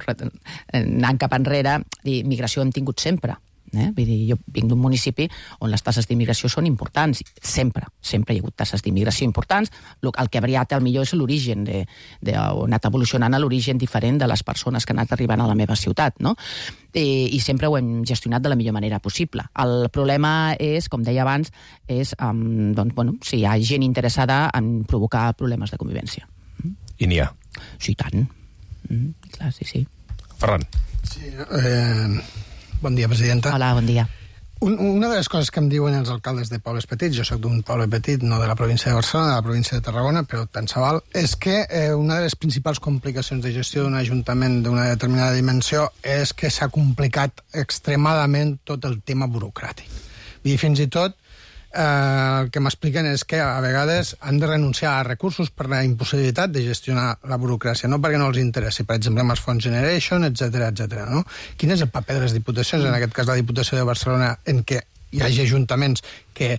anant cap enrere, dir, migració hem tingut sempre. Eh? Vull dir, jo vinc d'un municipi on les tasses d'immigració són importants, sempre, sempre hi ha hagut tasses d'immigració importants, el que ha variat al millor és l'origen, de, de, ha anat evolucionant a l'origen diferent de les persones que han anat arribant a la meva ciutat, no? I, i sempre ho hem gestionat de la millor manera possible. El problema és, com deia abans, és um, doncs, bueno, si hi ha gent interessada en provocar problemes de convivència. I n'hi ha? Sí, tant. Mm, clar, sí, sí. Ferran. Sí, eh... Bon dia, presidenta. Hola, bon dia. Un, una de les coses que em diuen els alcaldes de pobles petits, jo sóc d'un poble petit, no de la província de Barcelona, de la província de Tarragona, però tant se val, és que eh, una de les principals complicacions de gestió d'un ajuntament d'una determinada dimensió és que s'ha complicat extremadament tot el tema burocràtic. I fins i tot eh, el que m'expliquen és que a vegades han de renunciar a recursos per la impossibilitat de gestionar la burocràcia, no perquè no els interessi, per exemple, amb els Fons Generation, etcètera, etcètera. No? Quin és el paper de les diputacions, en aquest cas la Diputació de Barcelona, en què hi hagi ajuntaments que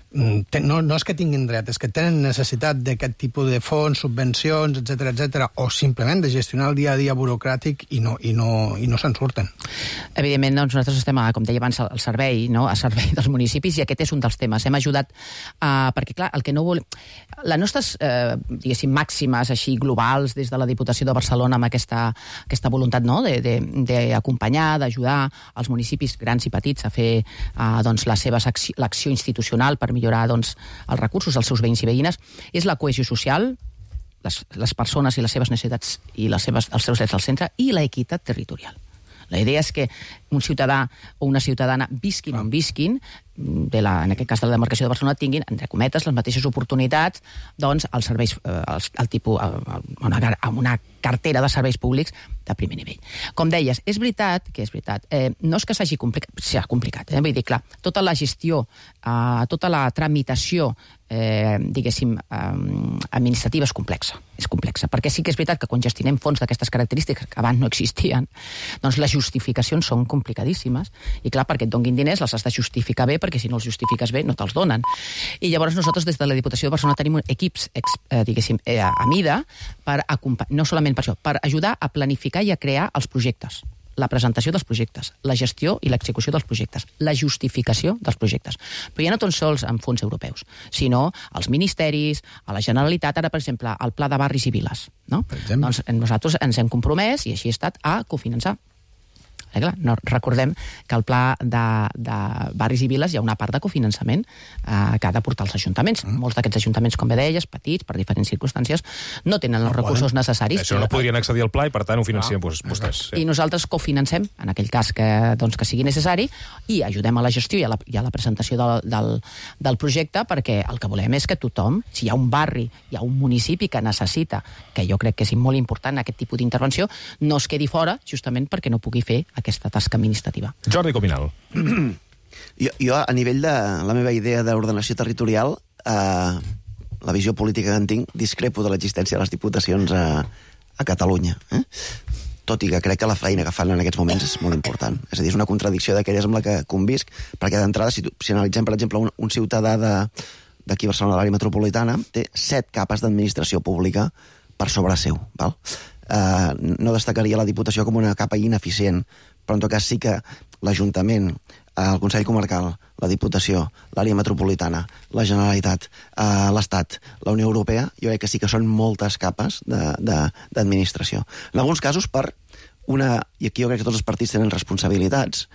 no, no és que tinguin dret, és que tenen necessitat d'aquest tipus de fons, subvencions, etcètera, etcètera, o simplement de gestionar el dia a dia burocràtic i no, i no, i no se'n surten. Evidentment, doncs, nosaltres estem, com deia abans, al servei, no? a servei dels municipis, i aquest és un dels temes. Hem ajudat, uh, perquè clar, el que no vol... Les nostres, uh, diguéssim, màximes així globals des de la Diputació de Barcelona amb aquesta, aquesta voluntat no? d'acompanyar, d'ajudar els municipis grans i petits a fer uh, doncs, la seva l'acció institucional per millorar doncs, els recursos dels seus veïns i veïnes, és la cohesió social, les, les persones i les seves necessitats i les seves, els seus drets al centre, i la equitat territorial. La idea és que un ciutadà o una ciutadana visquin on visquin, de la, en aquest cas de la demarcació de Barcelona, tinguin, entre cometes, les mateixes oportunitats doncs, als serveis, eh, als, al tipus, a, a una, a una cartera de serveis públics de primer nivell. Com deies, és veritat que és veritat. Eh, no és que s'hagi complicat, s'ha complicat, eh? Vull dir, clar, tota la gestió, eh, tota la tramitació, eh, diguéssim, eh, administrativa és complexa. És complexa, perquè sí que és veritat que quan gestionem fons d'aquestes característiques que abans no existien, doncs les justificacions són complicadíssimes, i clar, perquè et donguin diners els has de justificar bé, perquè si no els justifiques bé no te'ls donen. I llavors nosaltres des de la Diputació de Barcelona tenim equips, eh, diguéssim, eh, a mida, per no solament per això, per ajudar a planificar i a crear els projectes, la presentació dels projectes, la gestió i l'execució dels projectes, la justificació dels projectes. Però ja no tan sols amb fons europeus, sinó als ministeris, a la Generalitat, ara, per exemple, el Pla de Barris i Viles. No? Doncs nosaltres ens hem compromès, i així ha estat, a cofinançar. Eh, clar, no, recordem que al pla de, de barris i viles hi ha una part de cofinançament eh, que ha de portar els ajuntaments. Mm. Molts d'aquests ajuntaments, com bé deies, petits, per diferents circumstàncies, no tenen els no recursos poden. necessaris. Això no podrien accedir al pla i, per tant, ho financien no. vostès. Sí. I nosaltres cofinancem, en aquell cas que, doncs, que sigui necessari, i ajudem a la gestió i a la, i a la presentació del, del, del projecte, perquè el que volem és que tothom, si hi ha un barri, hi ha un municipi que necessita, que jo crec que és molt important aquest tipus d'intervenció, no es quedi fora, justament perquè no pugui fer aquesta tasca administrativa. Jordi Cominal. jo, jo, a nivell de la meva idea d'ordenació territorial, eh, la visió política que en tinc, discrepo de l'existència de les diputacions a, a Catalunya. Eh? Tot i que crec que la feina que fan en aquests moments és molt important. És a dir, és una contradicció d'aquelles amb la que convisc, perquè d'entrada, si, si analitzem, per exemple, un, un ciutadà de, d'aquí a Barcelona, de l'àrea metropolitana, té set capes d'administració pública per sobre seu. Val? Uh, no destacaria la Diputació com una capa ineficient, però en tot cas sí que l'Ajuntament, el Consell Comarcal, la Diputació, l'àrea metropolitana, la Generalitat, uh, l'Estat, la Unió Europea, jo crec que sí que són moltes capes d'administració. En alguns casos per una, i aquí jo crec que tots els partits tenen responsabilitats,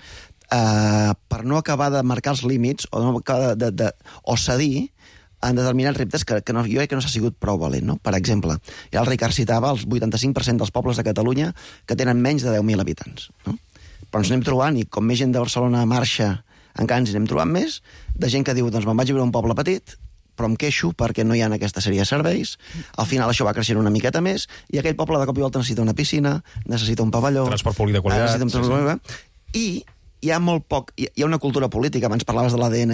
uh, per no acabar de marcar els límits o, no acabar de, de, de, o cedir en determinats reptes que, que no, jo crec que no s'ha sigut prou valent. No? Per exemple, ja el Ricard citava els vuitanta-cinc per cent dels pobles de Catalunya que tenen menys de deu mil habitants. No? Però ens anem trobant, i com més gent de Barcelona marxa, encara ens anem trobant més, de gent que diu, doncs me'n vaig a viure a un poble petit, però em queixo perquè no hi ha aquesta sèrie de serveis, al final això va creixent una miqueta més, i aquell poble de cop i volta necessita una piscina, necessita un pavelló... Transport públic de qualitat... Un sí, sí. I hi ha molt poc... Hi ha una cultura política, abans parlaves de l'A D N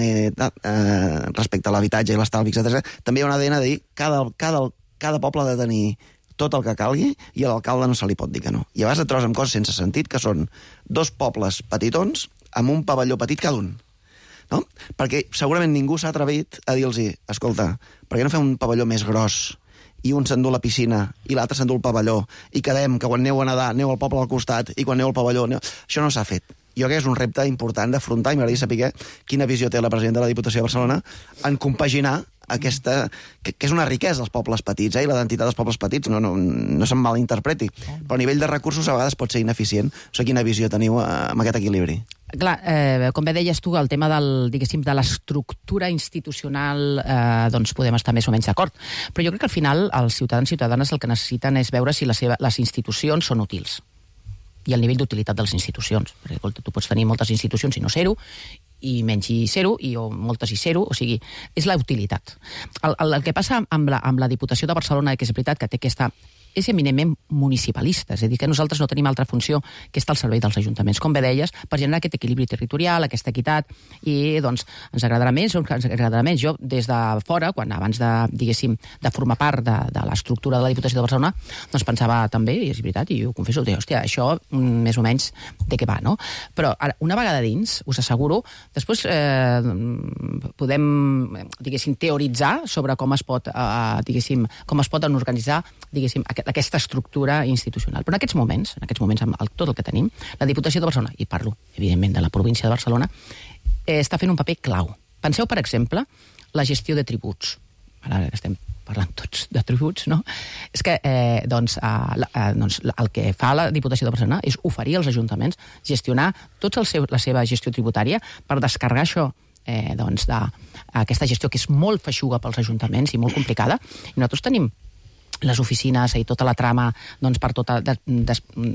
eh, respecte a l'habitatge i l'estalvi, etcètera. També hi ha un A D N de dir que cada, cada, cada poble ha de tenir tot el que calgui i a l'alcalde no se li pot dir que no. I a vegades et trobes amb coses sense sentit, que són dos pobles petitons amb un pavelló petit cada un. No? Perquè segurament ningú s'ha atrevit a dir-los, escolta, per què no fem un pavelló més gros i un s'endú la piscina i l'altre s'endú el pavelló i quedem que quan aneu a nedar aneu al poble al costat i quan aneu al pavelló... Aneu... Això no s'ha fet. Jo crec que és un repte important d'afrontar i m'agradaria saber quina visió té la presidenta de la Diputació de Barcelona en compaginar aquesta... que, que és una riquesa als pobles petits, eh? I l'identitat dels pobles petits no, no, no se'n malinterpreti, però a nivell de recursos a vegades pot ser ineficient. O sigui, quina visió teniu eh, amb aquest equilibri? Clar, eh, com bé deies tu, el tema del, diguéssim, de l'estructura institucional, eh, doncs podem estar més o menys d'acord. Però jo crec que al final els ciutadans i ciutadanes el que necessiten és veure si la seva, les institucions són útils i el nivell d'utilitat de les institucions. Perquè, escolta, tu pots tenir moltes institucions i no ser-ho, i menys i zero, i o moltes i zero, o sigui, és la utilitat. El, el, el que passa amb la, amb la Diputació de Barcelona, que és veritat que té aquesta és eminentment municipalista, és a dir, que nosaltres no tenim altra funció que estar al servei dels ajuntaments, com bé deies, per generar aquest equilibri territorial, aquesta equitat, i doncs ens agradarà més o ens agradarà més. Jo, des de fora, quan abans de, diguéssim, de formar part de, de l'estructura de la Diputació de Barcelona, doncs pensava també, i és veritat, i ho confesso, dic, hòstia, això més o menys de què va, no? Però ara, una vegada dins, us asseguro, després eh, podem, diguéssim, teoritzar sobre com es pot, eh, diguéssim, com es pot organitzar, diguéssim, aquesta estructura institucional. Però en aquests moments, en aquests moments, amb el, tot el que tenim, la Diputació de Barcelona, i parlo, evidentment, de la província de Barcelona, eh, està fent un paper clau. Penseu, per exemple, la gestió de tributs. Ara estem parlant tots de tributs, no? És que, eh, doncs, eh, eh, doncs, el que fa la Diputació de Barcelona és oferir als ajuntaments gestionar tota la seva gestió tributària per descarregar això, eh, doncs, d'aquesta gestió que és molt feixuga pels ajuntaments i molt complicada. I nosaltres tenim les oficines i tota la trama doncs, per tota, de, de,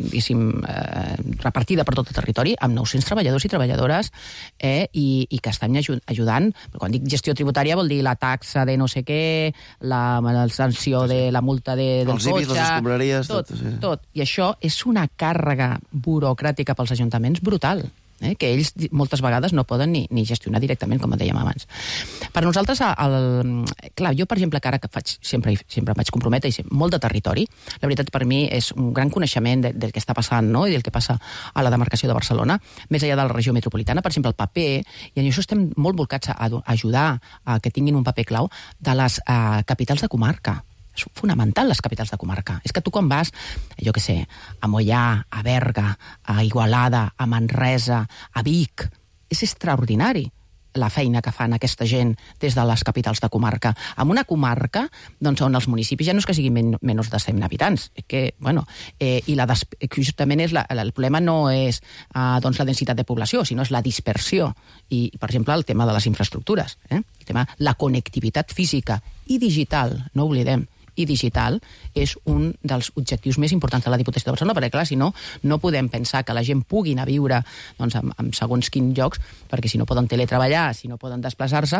eh, repartida per tot el territori, amb nou-cents treballadors i treballadores, eh, i, i que estan ajudant. Però quan dic gestió tributària vol dir la taxa de no sé què, la, la sanció de la multa de, del els cotxe... les escombraries... Tot, tot, sí. tot. I això és una càrrega burocràtica pels ajuntaments brutal. Eh, que ells moltes vegades no poden ni, ni gestionar directament, com dèiem abans. Per nosaltres, el, clar, jo, per exemple, que ara que faig, sempre, sempre em vaig comprometre, i molt de territori, la veritat per mi és un gran coneixement de, del que està passant, no?, i del que passa a la demarcació de Barcelona, més enllà de la regió metropolitana, per exemple, el paper, i en això estem molt volcats a, a ajudar a que tinguin un paper clau de les uh, capitals de comarca. És fonamental, les capitals de comarca. És que tu quan vas, jo què sé, a Moià, a Berga, a Igualada, a Manresa, a Vic, és extraordinari la feina que fan aquesta gent des de les capitals de comarca. En una comarca doncs, on els municipis ja no és que siguin men menys de cent habitants, que, bueno, eh, i la justament és la, el problema no és eh, doncs, la densitat de població, sinó és la dispersió. I, per exemple, el tema de les infraestructures, eh? el tema, la connectivitat física i digital, no oblidem, i digital és un dels objectius més importants de la Diputació de Barcelona, perquè, clar, si no, no podem pensar que la gent pugui anar a viure doncs, en, en segons quins llocs, perquè si no poden teletreballar, si no poden desplaçar-se,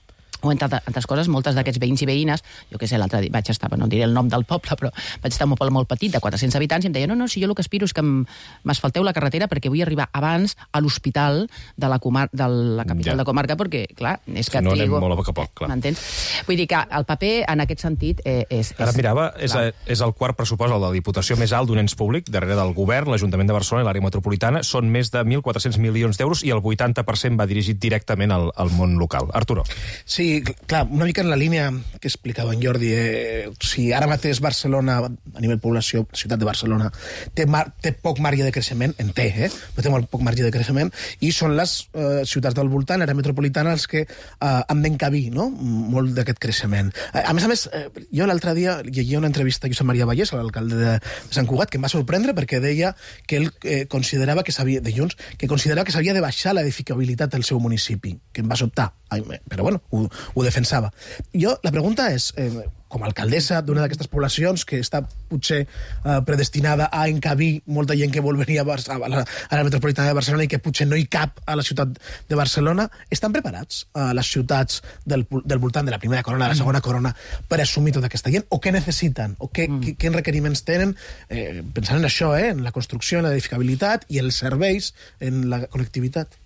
o entre altres coses, moltes d'aquests veïns i veïnes, jo què sé, l'altre dia vaig estar, no diré el nom del poble, però vaig estar en un poble molt petit, de quatre-cents habitants, i em deia, no, no, si jo el que aspiro és que m'asfalteu la carretera perquè vull arribar abans a l'hospital de la, comar de la capital ja. de comarca, perquè, clar, és que... Si no trigo... anem molt a poc a poc, clar. M'entens? Vull dir que el paper, en aquest sentit, eh, és... Ara és, mirava, és, a, és el quart pressupost, el de la Diputació més alt d'un ens públic, darrere del govern, l'Ajuntament de Barcelona i l'àrea metropolitana, són més de mil quatre-cents milions d'euros i el vuitanta per cent va dirigit directament al, al món local. Arturo. Sí, clar, una mica en la línia que explicava en Jordi, eh, si ara mateix Barcelona, a nivell població, ciutat de Barcelona, té, mar, té poc marge de creixement, en té, eh? però té molt poc marge de creixement, i són les eh, ciutats del voltant, l'àrea metropolitana, els que eh, han d'encabir, no?, molt d'aquest creixement. Eh, a més a més, eh, jo l'altre dia llegia una entrevista a Josep Maria Vallès, l'alcalde de, de Sant Cugat, que em va sorprendre perquè deia que ell eh, considerava que s'havia, de Junts, que considerava que s'havia de baixar l'edificabilitat del seu municipi, que em va sobtar. Ai, però bueno, ho, ho defensava. Jo, la pregunta és, eh, com a alcaldessa d'una d'aquestes poblacions que està potser eh, predestinada a encabir molta gent que vol venir a, Bar a, la, a la metropolitana de Barcelona i que potser no hi cap a la ciutat de Barcelona, estan preparats a eh, les ciutats del, del voltant de la primera corona, de la segona corona, per assumir tota aquesta gent? O què necessiten? O què, mm. quins requeriments tenen? Eh, pensant en això, eh, en la construcció, en l'edificabilitat i els serveis, en la connectivitat.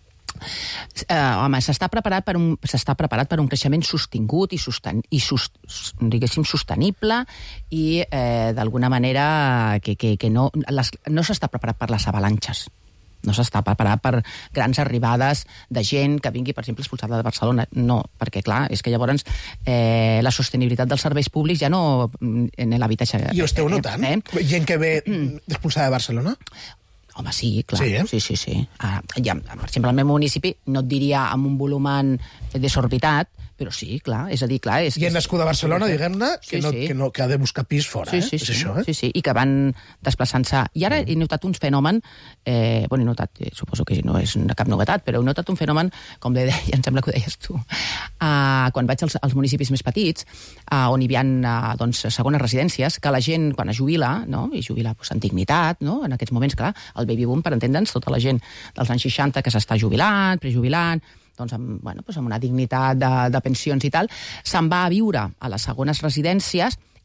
Uh, home, s'està preparat per un s'està preparat per un creixement sostingut i, sosten, i sus, diguéssim, sostenible i eh, d'alguna manera que, que, que no, les, no s'està preparat per les avalanxes. No s'està preparat per grans arribades de gent que vingui, per exemple, expulsada de Barcelona. No, perquè, clar, és que llavors eh, la sostenibilitat dels serveis públics ja no en l'habitatge... I ho esteu notant? Eh? Gent que ve mm. expulsada de Barcelona? Home, sí, clar. Sí, eh? sí, sí. sí. Uh, ja, per exemple, al meu municipi no et diria amb un volum desorbitat, però sí, clar, és a dir, clar... És, I en nascuda a Barcelona, diguem-ne, que, sí, no, sí. que, no, que ha de buscar pis fora, sí, eh? Sí, és sí, això, eh? Sí, sí, i que van desplaçant-se. I ara he notat un fenomen, eh, bueno, he notat, eh, suposo que no és cap novetat, però he notat un fenomen, com deia, em sembla que ho deies tu, uh, quan vaig als, als municipis més petits, uh, on hi havia uh, doncs, segones residències, que la gent, quan es jubila, no?, i jubila pues, amb dignitat, no?, en aquests moments, clar, el baby boom, per entendre'ns, tota la gent dels anys seixanta que s'està jubilant, prejubilant, doncs amb, bueno, doncs amb una dignitat de, de pensions i tal, se'n va a viure a les segones residències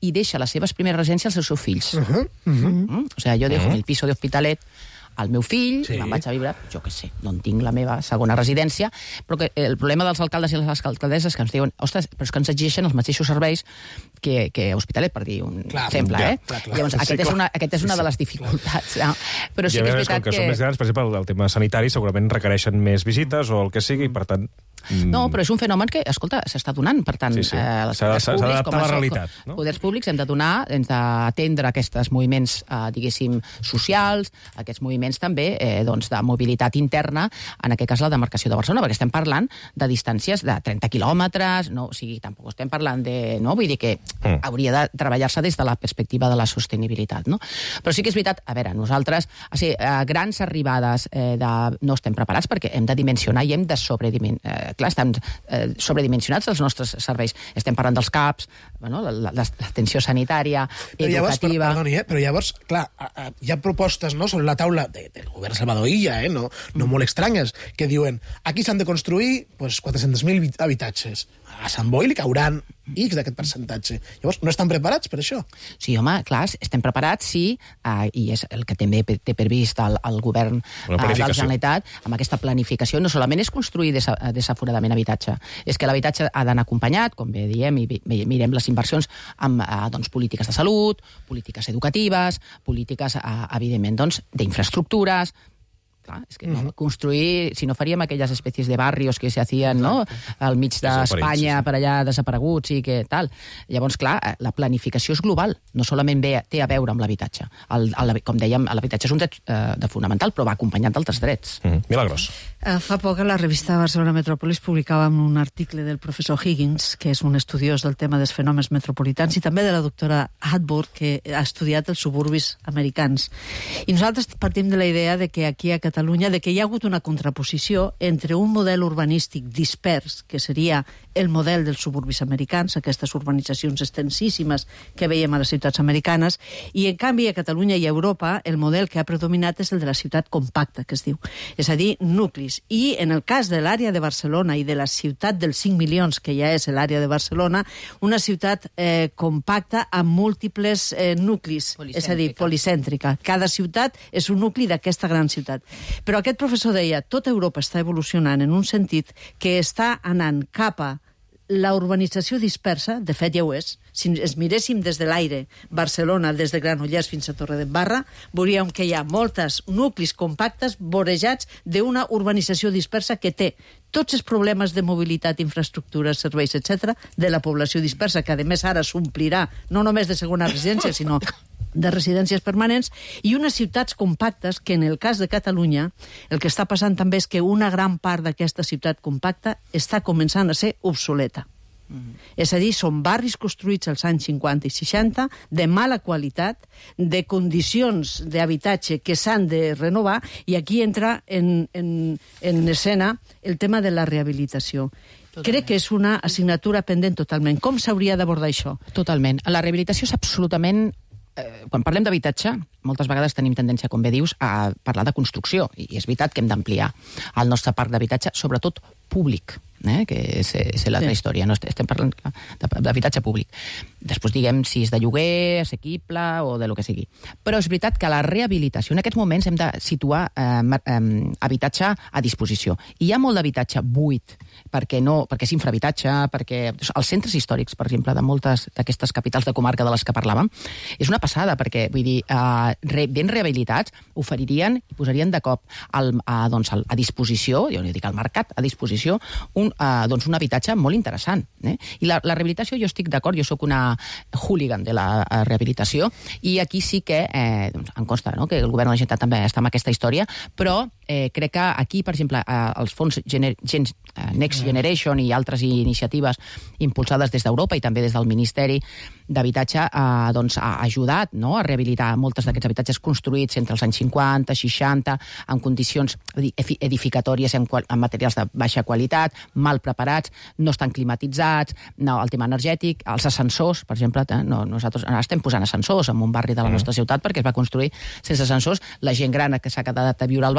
i deixa les seves primeres residències als seus fills. Uh -huh, uh -huh. Mm? O sigui, jo dejo uh -huh. el piso de Hospitalet al meu fill, Sí. sí. me'n vaig a viure, jo què sé, no en tinc la meva segona residència, però que el problema dels alcaldes i les alcaldesses que ens diuen, ostres, però és que ens exigeixen els mateixos serveis que, que Hospitalet, per dir un Clar, exemple, ja, eh? clar, clar. Llavors, Sí, aquest, clar. és una, aquest és una de les dificultats. No? Però sí I a que és més, com veritat que, que... són més grans, per exemple, el, el tema sanitari segurament requereixen més visites o el que sigui, per tant... No, però és un fenomen que, escolta, s'està donant. Per tant, Sí, sí. eh, els S'ha de- poders s'ha públics, d'adaptar com a la això, realitat, no? poders públics hem de donar, hem d'atendre aquests moviments, eh, diguéssim, socials, aquests moviments també eh, doncs, de mobilitat interna, en aquest cas la demarcació de Barcelona, perquè estem parlant de distàncies de trenta quilòmetres, no, o sigui, tampoc estem parlant de... No? Vull dir que Mm. hauria de treballar-se des de la perspectiva de la sostenibilitat. No? Però sí que és veritat, a veure, nosaltres, o sigui, eh, grans arribades eh, de... no estem preparats perquè hem de dimensionar i hem de sobredimensionar. Eh, clar, estem eh, sobredimensionats els nostres serveis. Estem parlant dels C A Ps, bueno, l'atenció sanitària, Però llavors, per, educativa... perdoni, eh? però llavors, clar, a- a- hi ha propostes, no?, sobre la taula de, del govern Salvador Illa, eh? no, no molt estranyes, que diuen aquí s'han de construir pues, quatre-cents mil habitatges. A Sant Boi li cauran X d'aquest percentatge. Llavors, no estan preparats per això? Sí, home, clar, estem preparats, sí, eh, i és el que també té previst el, el govern Una eh, de la planificació. Generalitat, amb aquesta planificació. No solament és construir desa, desaforadament habitatge, és que l'habitatge ha d'anar acompanyat, com bé diem, i vi- mirem les inversions amb eh, doncs, polítiques de salut, polítiques educatives, polítiques, eh, evidentment, doncs, d'infraestructures. Clar, és que no, construir, si no faríem aquelles espècies de barrios que se hacien, no?, al mig d'Espanya, sí, sí. per allà desapareguts i que tal. Llavors, clar, eh, la planificació és global, no solament ve, té a veure amb l'habitatge. El, el, com dèiem, l'habitatge és un dret eh, de fonamental, però va acompanyat d'altres drets. Mm -hmm. Milagros. Eh, Fa poc a la revista Barcelona Metròpolis publicàvem un article del professor Higgins, que és un estudiós del tema dels fenòmens metropolitans, i també de la doctora Hadburg, que ha estudiat els suburbis americans. I nosaltres partim de la idea de que aquí a Catalunya de que hi ha hagut una contraposició entre un model urbanístic dispers, que seria el model dels suburbis americans, aquestes urbanitzacions extensíssimes que veiem a les ciutats americanes, i en canvi a Catalunya i a Europa el model que ha predominat és el de la ciutat compacta, que es diu. És a dir, nuclis. I en el cas de l'àrea de Barcelona i de la ciutat dels cinc milions, que ja és l'àrea de Barcelona, una ciutat eh, compacta amb múltiples eh, nuclis, és a dir, policèntrica. Cada ciutat és un nucli d'aquesta gran ciutat. Però aquest professor deia, tota Europa està evolucionant en un sentit que està anant cap a la urbanització dispersa, de fet ja ho és. Si es miréssim des de l'aire Barcelona, des de Granollers fins a Torredembarra, veuríem que hi ha moltes nuclis compactes vorejats d'una urbanització dispersa que té tots els problemes de mobilitat, infraestructures, serveis, etcètera, de la població dispersa, que a més ara s'omplirà no només de segona residència, sinó de residències permanents, i unes ciutats compactes que, en el cas de Catalunya, el que està passant també és que una gran part d'aquesta ciutat compacta està començant a ser obsoleta. Mm. És a dir, són barris construïts als anys cinquanta i seixanta, de mala qualitat, de condicions d'habitatge que s'han de renovar, i aquí entra en, en, en escena el tema de la rehabilitació. Totalment. Crec que és una assignatura pendent totalment. Com s'hauria d'abordar això? Totalment. La rehabilitació és absolutament... Eh, quan parlem d'habitatge, moltes vegades tenim tendència, com bé dius, a parlar de construcció, i és veritat que hem d'ampliar el nostre parc d'habitatge, sobretot públic, eh? que és, és l'altra sí. història, no? Estem parlant d'habitatge públic. Després diguem si és de lloguer, assequible o de lo que sigui. Però és veritat que la rehabilitació, en aquests moments hem de situar eh, eh, habitatge a disposició. I hi ha molt d'habitatge buit, perquè, no, perquè és infrahabitatge, perquè els centres històrics, per exemple, de moltes d'aquestes capitals de comarca de les que parlàvem, és una passada, perquè, vull dir, eh, re, ben rehabilitats oferirien i posarien de cop al, a, doncs, a disposició, jo no dic al mercat, a disposició, un, eh, doncs un habitatge molt interessant. Eh? I la, la rehabilitació, jo estic d'acord, jo sóc una hooligan de la rehabilitació, i aquí sí que, eh, doncs, em consta, no?, que el govern de la Generalitat també està amb aquesta història, però eh, crec que aquí, per exemple, eh, els fons Gener Gen Next Generation i altres iniciatives impulsades des d'Europa i també des del Ministeri d'Habitatge eh, doncs, ha ajudat, no?, a rehabilitar moltes d'aquests habitatges construïts entre els anys cinquanta, seixanta, en condicions edificatòries, en, en materials de baixa qualitat, mal preparats, no estan climatitzats, no, el tema energètic, els ascensors, per exemple, no, nosaltres estem posant ascensors en un barri de la nostra ciutat perquè es va construir sense ascensors. La gent gran que s'ha quedat a viure al barri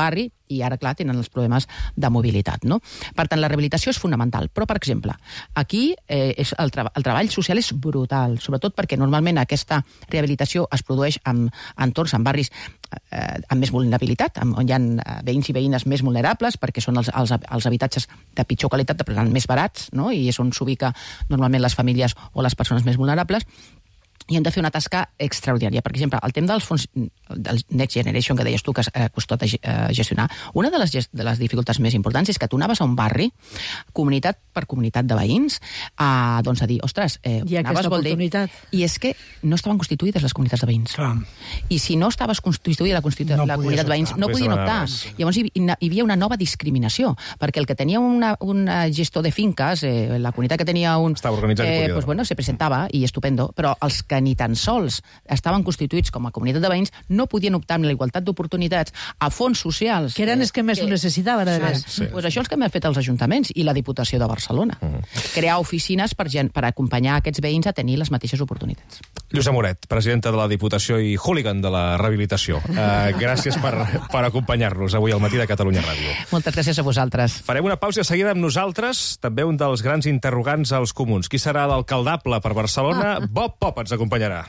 i ara, clar, tenen els problemes de mobilitat, no? Per tant, la rehabilitació és fonamental. Però, per exemple, aquí eh, és el, tra el treball social és brutal, sobretot perquè normalment aquesta rehabilitació es produeix en entorns, en barris eh, amb més vulnerabilitat, on hi ha veïns i veïnes més vulnerables, perquè són els, els, els habitatges de pitjor qualitat, per tant, més barats, no? I és on s'ubica normalment les famílies o les persones més vulnerables, i hem de fer una tasca extraordinària. Per exemple, el tema dels fons del Next Generation, que deies tu, que ha costat a gestionar, una de les, de les dificultats més importants és que tu anaves a un barri, comunitat per comunitat de veïns, a, doncs a dir, ostres, eh, I aquesta oportunitat. Dir, i és que no estaven constituïdes les comunitats de veïns. Clar. I si no estaves constituïda la, constitu no la comunitat de veïns, no podien optar. Llavors hi, hi havia una nova discriminació, perquè el que tenia una, un gestor de finques, eh, la comunitat que tenia un... Estava organitzat eh, i podia. Pues, bueno, se presentava, i estupendo, però els que ni tan sols estaven constituïts com a comunitat de veïns no podien optar amb la igualtat d'oportunitats a fons socials. Que eren els que més ho necessitaven. Sí, sí. Pues això és el que m'han fet els ajuntaments i la Diputació de Barcelona. Uh -huh. Crear oficines per, gent, per acompanyar aquests veïns a tenir les mateixes oportunitats. Lluïsa Moret, presidenta de la Diputació i hooligan de la rehabilitació. Uh, gràcies per, per acompanyar-nos avui al matí de Catalunya Ràdio. Moltes gràcies a vosaltres. Farem una pausa i de seguida amb nosaltres, també un dels grans interrogants als comuns. Qui serà l'alcaldable per Barcelona? Ah. Bob Pop ens acompanyarà.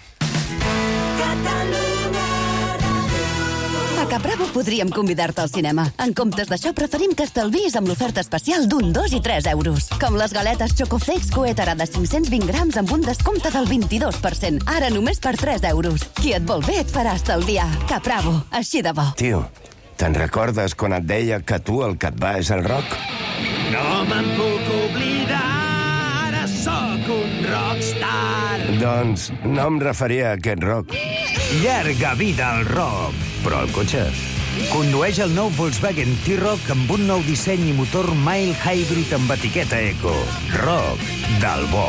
A Capravo podríem convidar-te al cinema. En comptes d'això, preferim que estalvis amb l'oferta especial d'un, dos i tres euros. Com les galetes Chocoflakes Coetara de cinc-cents vint grams amb un descompte del vint-i-dos per cent. Ara només per tres euros. Qui et vol bé et farà estalviar. Capravo, així de bo. Tio, te'n recordes quan et deia que tu el que et va és el rock? No me'n puc oblidar, ara sóc un rockstar. Doncs no em referia a aquest rock. Llarga vida al rock. Però el cotxe... Condueix el nou Volkswagen T-Roc amb un nou disseny i motor mild hybrid amb etiqueta eco. Rock del bo.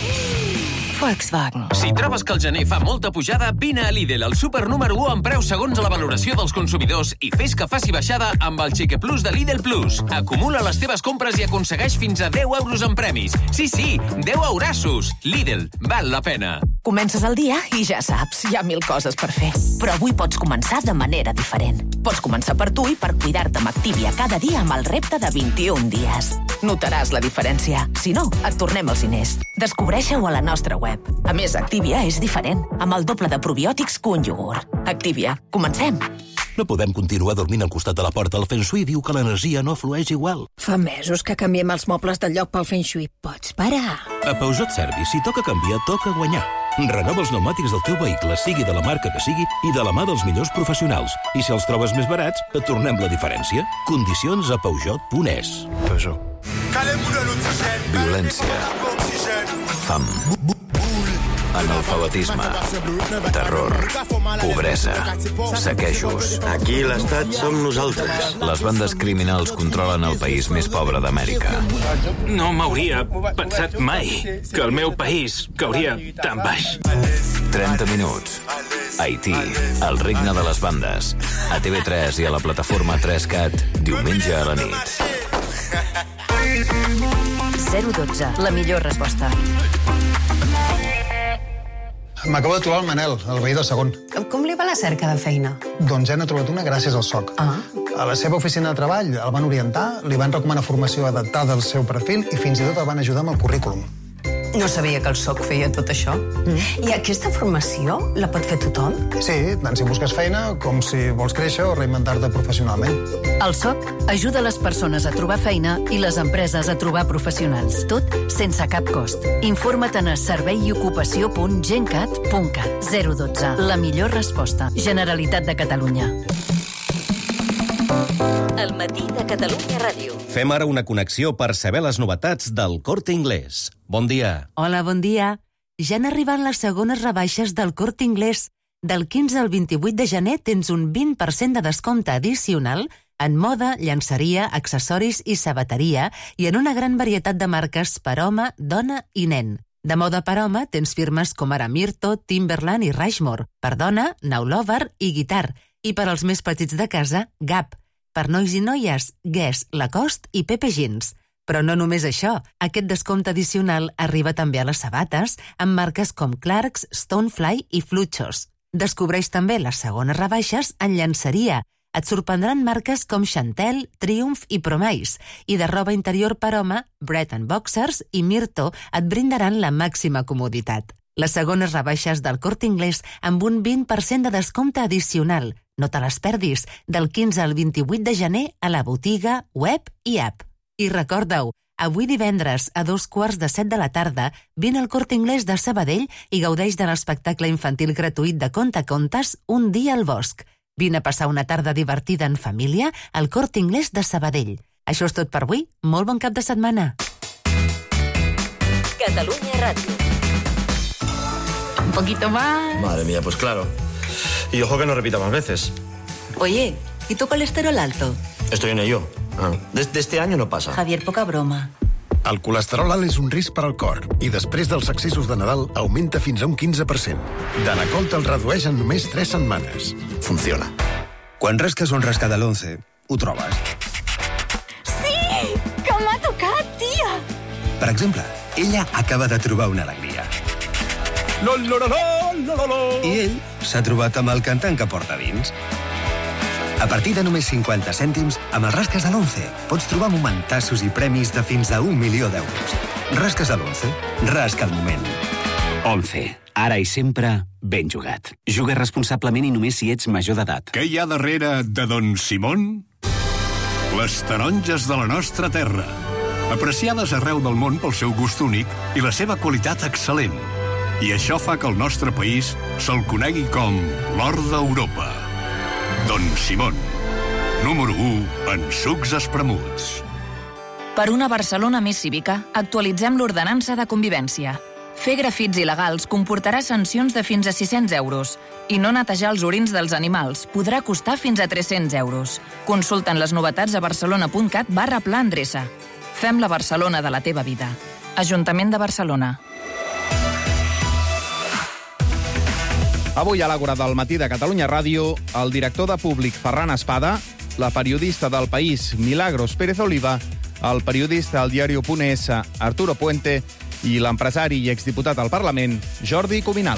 Volkswagen. Si trobes que el gener fa molta pujada, vine a Lidl, el súper número u en preus segons la valoració dels consumidors, i fes que faci baixada amb el Xique Plus de Lidl Plus. Acumula les teves compres i aconsegueix fins a deu euros en premis. Sí, sí, deu eurassos. Lidl, val la pena. Comences el dia i ja saps, hi ha mil coses per fer. Però avui pots començar de manera diferent. Pots començar per tu i per cuidar-te amb Activia cada dia amb el repte de vint-i-un dies. Notaràs la diferència. Si no, et tornem als diners. Descobreixeu a la nostra web. A més, Activia és diferent, amb el doble de probiòtics que un iogurt. Activia, comencem. No podem continuar dormint al costat de la porta. El Feng Shui diu que l'energia no flueix igual. Fa mesos que canviem els mobles de lloc pel Feng Shui. Pots parar. A Peugeot Service, si toca canviar, toca guanyar. Renova els pneumàtics del teu vehicle, sigui de la marca que sigui, i de la mà dels millors professionals. I si els trobes més barats, et tornem la diferència. Condicions a Peugeot punt es. Peugeot. Violència. Fam. Analfabetisme. Terror. Pobresa. Saquejos. Aquí l'estat som nosaltres. Les bandes criminals controlen el país més pobre d'Amèrica. No m'hauria pensat mai que el meu país cauria tan baix. trenta minuts. Haití, el regne de les bandes. A T V tres i a la plataforma tres cat, diumenge a la nit. zero dotze, la millor resposta. M'acabo de trobar el Manel, el veí del segon. Com li va la cerca de feina? Doncs ja n'ha trobat una gràcies al S O C. Ah. A la seva oficina de treball el van orientar, li van recomanar formació adaptada al seu perfil i fins i tot el van ajudar amb el currículum. No sabia que el S O C feia tot això. Mm. I aquesta formació la pot fer tothom? Sí, tant si busques feina com si vols créixer o reinventar-te professionalment. El S O C ajuda les persones a trobar feina i les empreses a trobar professionals. Tot sense cap cost. Informa't a servei i ocupació punt gencat punt cat. zero dotze. La millor resposta. Generalitat de Catalunya. El matí de Catalunya Ràdio. Fem ara una connexió per saber les novetats del Corte Inglés. Bon dia. Hola, bon dia. Ja han arribat les segones rebaixes del Corte Inglés. Del quinze al vint-i-vuit de gener tens un vint per cent de descompte addicional en moda, llançeria, accessoris i sabateria i en una gran varietat de marques per home, dona i nen. De moda per home tens firmes com ara Mirto, Timberland i Rushmore. Per dona, Now Lover i Guitar. I per als més petits de casa, Gap. Per nois i noies, Guess, Lacoste i Pepe Jeans. Però no només això, aquest descompte addicional arriba també a les sabates amb marques com Clarks, Stonefly i Fluchos. Descobreix també les segones rebaixes en llançeria, Et sorprendran marques com Chantel, Triumph i Promais, i de roba interior per home, Bread and Boxers i Mirto et brindaran la màxima comoditat. Les segones rebaixes del Corte Inglés amb un vint per cent de descompte addicional. No te les perdis, del quinze al vint-i-vuit de gener a la botiga, web i app. I recorda-ho, avui divendres, a dos quarts de set de la tarda, vine al Corte Inglés de Sabadell i gaudeix de l'espectacle infantil gratuït de Contacontes Un dia al bosc. Vine a passar una tarda divertida en família al Corte Inglés de Sabadell. Això és tot per avui. Molt bon cap de setmana. Catalunya Ràdio. Un poquito más. Madre mía, pues claro. Y ojo que no repita más veces. Oye, ¿y tu colesterol alto? Estoy en ello. Ah, desde este año no pasa. Javier, poca broma. El colesterol alt és un risc per al cor i després dels excessos de Nadal augmenta fins a un quinze per cent. Danacol te'l redueix en només tres setmanes. Funciona. Quan rasques un rascat a l'once, ho trobes. Sí! Que m'ha tocat, tia! Per exemple, ella acaba de trobar una alegria. No, no, no, no, no, no. I ell s'ha trobat amb el cantant que porta dins. A partir de només cinquanta cèntims, amb els rasques de l'once, pots trobar momentassos i premis de fins a un milió d'euros. Rasques de l'once, rasca el moment. once. Ara i sempre, ben jugat. Juga responsablement i només si ets major d'edat. Què hi ha darrere de Don Simón? Les taronges de la nostra terra. Apreciades arreu del món pel seu gust únic i la seva qualitat excel·lent. I això fa que el nostre país se'l conegui com l'or d'Europa. Don Simón, número u en sucs espremuts. Per una Barcelona més cívica, actualitzem l'ordenança de convivència. Fer grafits il·legals comportarà sancions de fins a sis-cents euros i no netejar els orins dels animals podrà costar fins a tres-cents euros. Consulta'n les novetats a barcelona.cat barra pla endreça. Fem la Barcelona de la teva vida. Ajuntament de Barcelona. Avui a l'Àgora del matí de Catalunya Ràdio, el director de Públic Ferran Espada, la periodista del País Milagros Pérez Oliva, el periodista del diario.es Arturo Puente i l'empresari i exdiputat al Parlament Jordi Cuminal.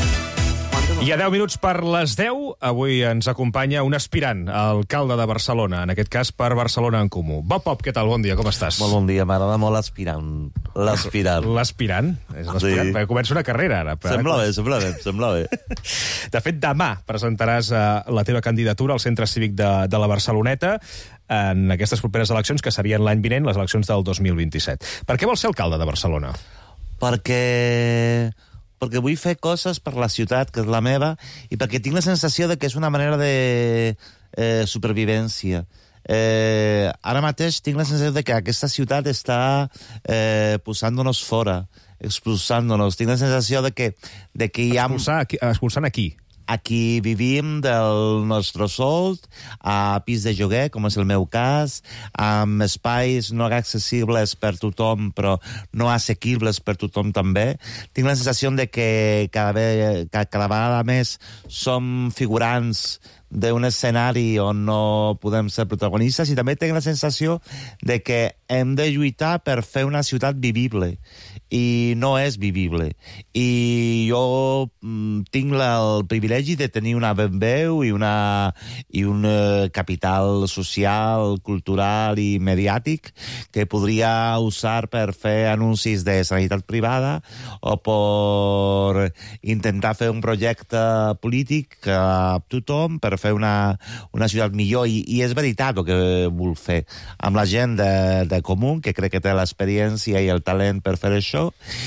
I a deu minuts per les deu, avui ens acompanya un aspirant a alcalde de Barcelona, en aquest cas per Barcelona en Comú. Bob Pop, què tal? Bon dia, com estàs? Molt bon dia, m'agrada molt l'aspirant. L'aspirant. L'aspirant? És l'aspirant, sí. Perquè comença una carrera ara. Sembla bé, sembla bé, sembla bé. De fet, demà presentaràs uh, la teva candidatura al Centre Cívic de, de la Barceloneta en aquestes properes eleccions, que serien l'any vinent, les eleccions del dos mil vint-i-set. Per què vols ser alcalde de Barcelona? Perquè... perquè vull fer coses per la ciutat, que és la meva, i perquè tinc la sensació de que és una manera de eh, supervivència. Eh, ara mateix tinc la sensació de que aquesta ciutat està eh, posant-nos fora, expulsant-nos. Tinc la sensació de que, de que hi ha... Expulsar, expulsant aquí? Aquí vivim del nostre sou, a pis de lloguer, com és el meu cas, amb espais no accessibles per tothom, però no assequibles per tothom també. Tinc la sensació de que cada, ve, cada vegada més som figurants d'un escenari on no podem ser protagonistes, i també tinc la sensació de que hem de lluitar per fer una ciutat vivible, i no és vivible. I jo mm, tinc la, el privilegi de tenir una ben veu i, una, i un uh, capital social, cultural i mediàtic que podria usar per fer anuncis de sanitat privada o per intentar fer un projecte polític a tothom per fer una, una ciutat millor, i, i és veritat el que vull fer amb la gent de, de Comú, que crec que té l'experiència i el talent per fer això,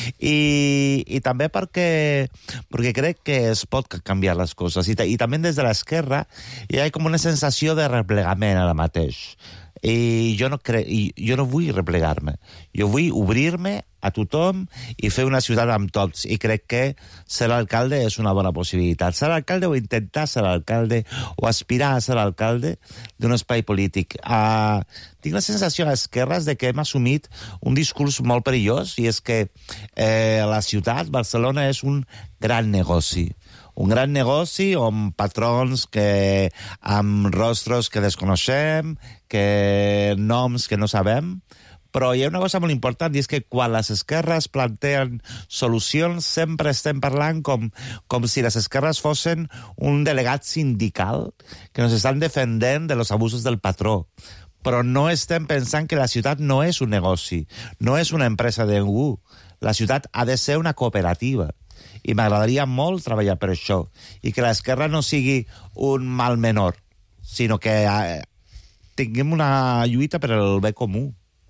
i, i també perquè, perquè crec que es pot canviar les coses, i, i també des de l'esquerra hi ha com una sensació de replegament ara mateix, i jo no, cre... I jo no vull replegar-me, jo vull obrir-me a tothom i fer una ciutat amb tots, i crec que ser alcalde és una bona possibilitat. Ser alcalde o intentar ser alcalde o aspirar a ser alcalde d'un espai polític. Uh, tinc la sensació a esquerres de que hem assumit un discurs molt perillós, i és que eh, la ciutat, Barcelona, és un gran negoci. Un gran negoci amb patrons que, amb rostros que desconeixem, que noms que no sabem, Però hi ha una cosa molt important, i és que quan les esquerres planteen solucions, sempre estem parlant com, com si les esquerres fossin un delegat sindical que nos estan defendent de los abusos del patró. Però no estem pensant que la ciutat no és un negoci, no és una empresa de ningú. La ciutat ha de ser una cooperativa. I m'agradaria molt treballar per això. I que l'esquerra no sigui un mal menor, sinó que eh, tinguem una lluita per al bé comú.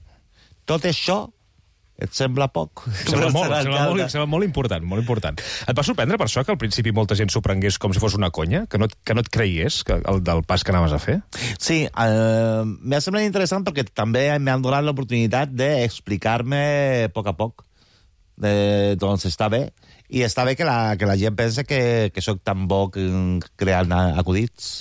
Tot això et sembla poc? Sembla molt, sembla molt, sembla molt important, molt important. Et va sorprendre per això que al principi molta gent s'ho prengués com si fos una conya? Que no, que no et creies que, el del pas que anaves a fer? Sí, eh, m'ha semblat interessant perquè també m'han donat l'oportunitat d'explicar-me a poc a poc. De, doncs està bé. I està bé que la, que la gent pensa que, que sóc tan bo creant acudits.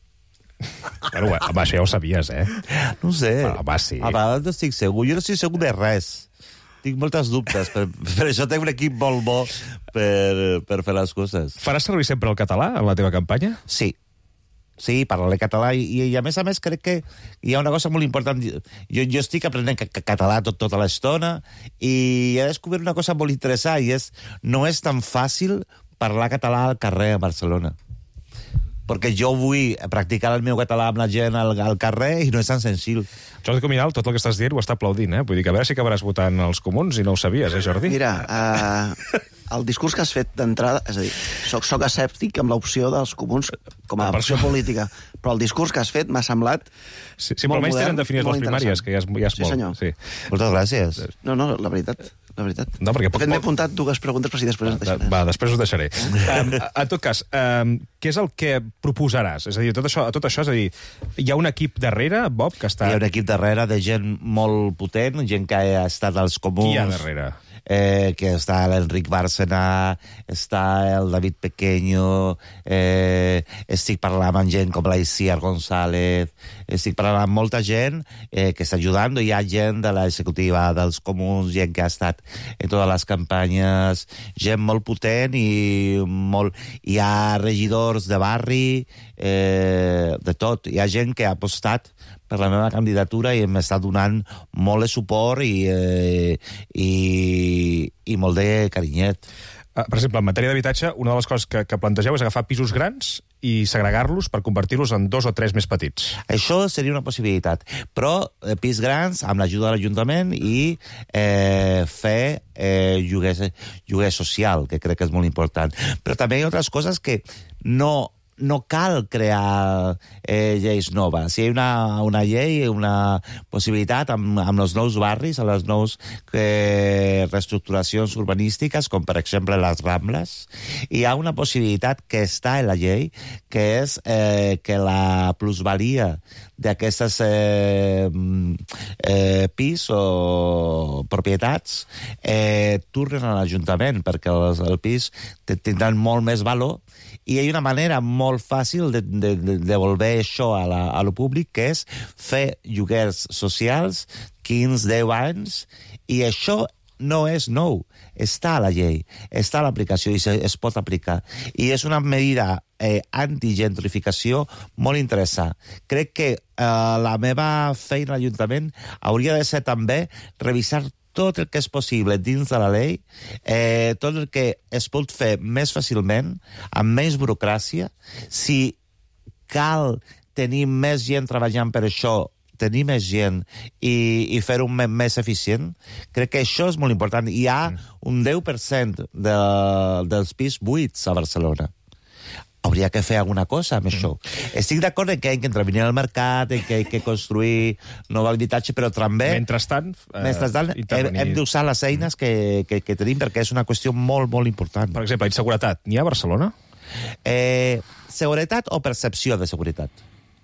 Bueno, home, això ja ho sabies, eh? No ho sé. Bueno, home, sí. A vegades no estic segur. Jo no estic segur de res. Tinc moltes dubtes. Per, per això tinc un equip molt bo per, per fer les coses. Faràs servir sempre el català en la teva campanya? Sí. Sí, parlaré català. I, i a més a més crec que hi ha una cosa molt important. Jo, jo estic aprenent català tot, tota l'estona i he descobert una cosa molt interessant i és no és tan fàcil parlar català al carrer a Barcelona. Perquè jo vull practicar el meu català amb la gent al, al carrer i no és tan senzill. Jordi Cuminal, tot el que estàs dient ho està aplaudint, eh? Vull dir que a veure si acabaràs votant els comuns i no ho sabies, eh, Jordi? Mira, uh, el discurs que has fet d'entrada, és a dir, soc, soc escèptic amb l'opció dels comuns com a opció política, però el discurs que has fet m'ha semblat sí, sí, molt almenys tenen definides les primàries, que ja és, ja és sí, molt. Senyor. Sí. Moltes gràcies. No, no, la veritat. La veritat. No, perquè de fet, m'he apuntat dues preguntes, però si després va, es deixaré. Va, després us deixaré. um, en tot cas, um, què és el que proposaràs? És a dir, tot això, tot això, és a dir, hi ha un equip darrere, Bob, que està... Hi ha un equip darrere de gent molt potent, gent que ha estat als comuns... Qui hi ha darrere? Eh, que està l'Enric Bárcena, està el David Pequeño, eh, estic parlant amb gent com l'Aiciar González, estic parlant amb molta gent eh, que està ajudant, hi ha gent de l'executiva dels comuns, gent que ha estat en totes les campanyes, gent molt potent i molt... Hi ha regidors de barri, eh, de tot. Hi ha gent que ha apostat per la meva candidatura i m'està donant molt de suport i, eh, i, i molt de carinyet. Per exemple, en matèria d'habitatge, una de les coses que, que plantegeu és agafar pisos grans i segregar-los per convertir-los en dos o tres més petits. Això seria una possibilitat, però eh, pis grans amb l'ajuda de l'Ajuntament i eh, fer eh, lloguer, lloguer social, que crec que és molt important. Però també hi ha altres coses que no... no cal crear eh, lleis noves. Si hi ha una, una llei, una possibilitat amb, amb els nous barris, amb les nous eh, reestructuracions urbanístiques, com per exemple les Rambles, hi ha una possibilitat que està en la llei, que és eh, que la plusvalia d'aquestes eh, eh, pis o propietats eh, tornen a l'Ajuntament, perquè els, el pis tindran molt més valor i hi ha una manera molt fàcil de, de, de devolver això a, la, a lo públic, que és fer lloguers socials quinze a deu anys, i això no és nou, està a la llei, està a l'aplicació i es pot aplicar. I és una medida eh, antigentrificació molt interessant. Crec que eh, la meva feina a l'Ajuntament hauria de ser també revisar tot el que és possible dins de la llei, eh, tot el que es pot fer més fàcilment, amb menys burocràcia. Si cal tenir més gent treballant per això, tenir més gent i, i fer-ho més eficient, crec que això és molt important. Hi ha un deu per cent de, dels pis buits a Barcelona. Hauria que fer alguna cosa amb això. Estic d'acord en que hem d'intervenir al mercat, en que hem de construir nou habitatge, però també... Mentrestant, eh, mentrestant hem, hem d'usar les eines que, que, que tenim, perquè és una qüestió molt, molt important. Per exemple, inseguretat. N'hi ha a Barcelona? Eh, seguretat o percepció de seguretat?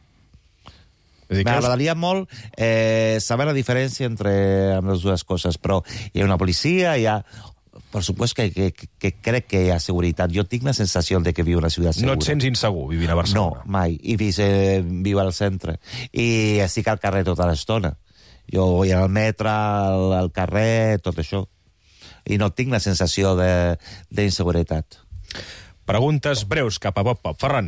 M'agradaria molt eh, saber la diferència entre amb les dues coses, però hi ha una policia, hi ha... Per supost que, que, que crec que hi ha seguretat. Jo tinc la sensació de que viu una ciutat segura. No et sents insegur vivint a Barcelona? No, mai. I vis, eh, viu al centre. I estic al carrer tota l'estona. Jo vull al metre, al, al carrer, tot això. I no tinc la sensació d'inseguretat. Preguntes breus cap a Bob Pop. Ferran.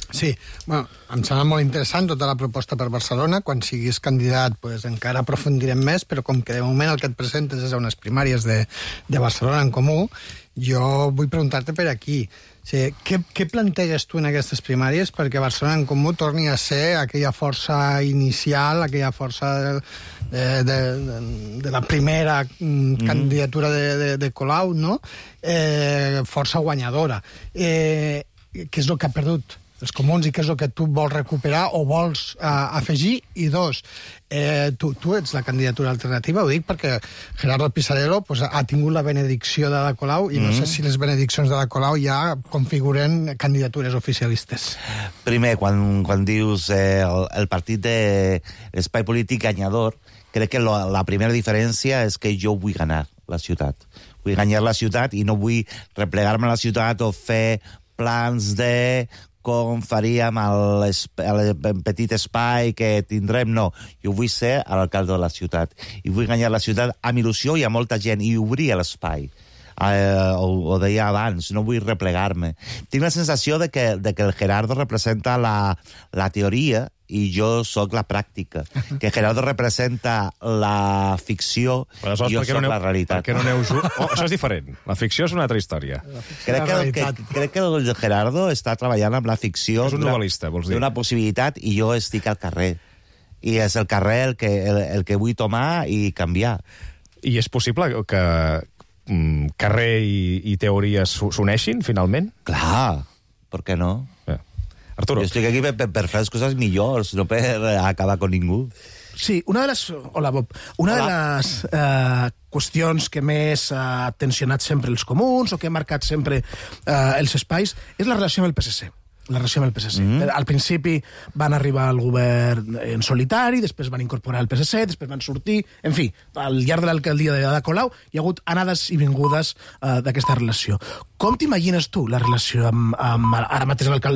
Sí, bueno, em sembla molt interessant tota la proposta per Barcelona. Quan siguis candidat pues, encara aprofundirem més, però com que de moment el que et presentes és a unes primàries de, de Barcelona en Comú, jo vull preguntar-te per aquí. O sigui, què, què planteges tu en aquestes primàries perquè Barcelona en Comú torni a ser aquella força inicial, aquella força de, de, de, de la primera mm, candidatura de, de, de Colau, no? Eh, força guanyadora. Eh, què és el que ha perdut els comuns i què és el que tu vols recuperar o vols uh, afegir? I dos, eh, tu, tu ets la candidatura alternativa, ho dic perquè Gerardo Pisarello pues, ha tingut la benedicció de la Colau i mm. no sé si les benediccions de la Colau ja configuren candidatures oficialistes. Primer, quan, quan dius eh, el, el partit de l'espai polític guanyador, crec que lo, la primera diferència és que jo vull ganar la ciutat. Vull guanyar la ciutat i no vull replegar-me a la ciutat o fer plans de com faríem el, el petit espai que tindrem, no. Jo vull ser l'alcalde de la ciutat. I vull guanyar la ciutat amb il·lusió i amb molta gent, i obrir l'espai. Eh, ho, ho deia abans, no vull replegar-me. Tinc la sensació de que, de que el Gerardo representa la, la teoria i jo sóc la pràctica. Que Gerardo representa la ficció i jo sóc la realitat. Per què no aneu junts? Oh, això és diferent. La ficció és una altra història. Crec que, que, crec que el Gerardo està treballant amb la ficció. És un novel·lista, vols dir. D'una possibilitat i jo estic al carrer. I és el carrer el que, el, el que vull tomar i canviar. I és possible que mm, carrer i, i teoria s'uneixin, finalment? Clar, per què no? Yeah. Arturo. Jo estic aquí per, per, per fer les coses millors, no per acabar con ningú. Sí, una de les... Hola, Bob. Una Hola. de les eh, qüestions que més ha tensionat sempre els comuns o que ha marcat sempre eh, els espais és la relació amb el P S C. La relació amb el P S C. Mm-hmm. Al principi van arribar al govern en solitari, després van incorporar el P S C, després van sortir... En fi, al llarg de l'alcaldia de Ada Colau hi ha hagut anades i vingudes uh, d'aquesta relació. Com t'imagines tu la relació amb, amb ara mateix l'alcalde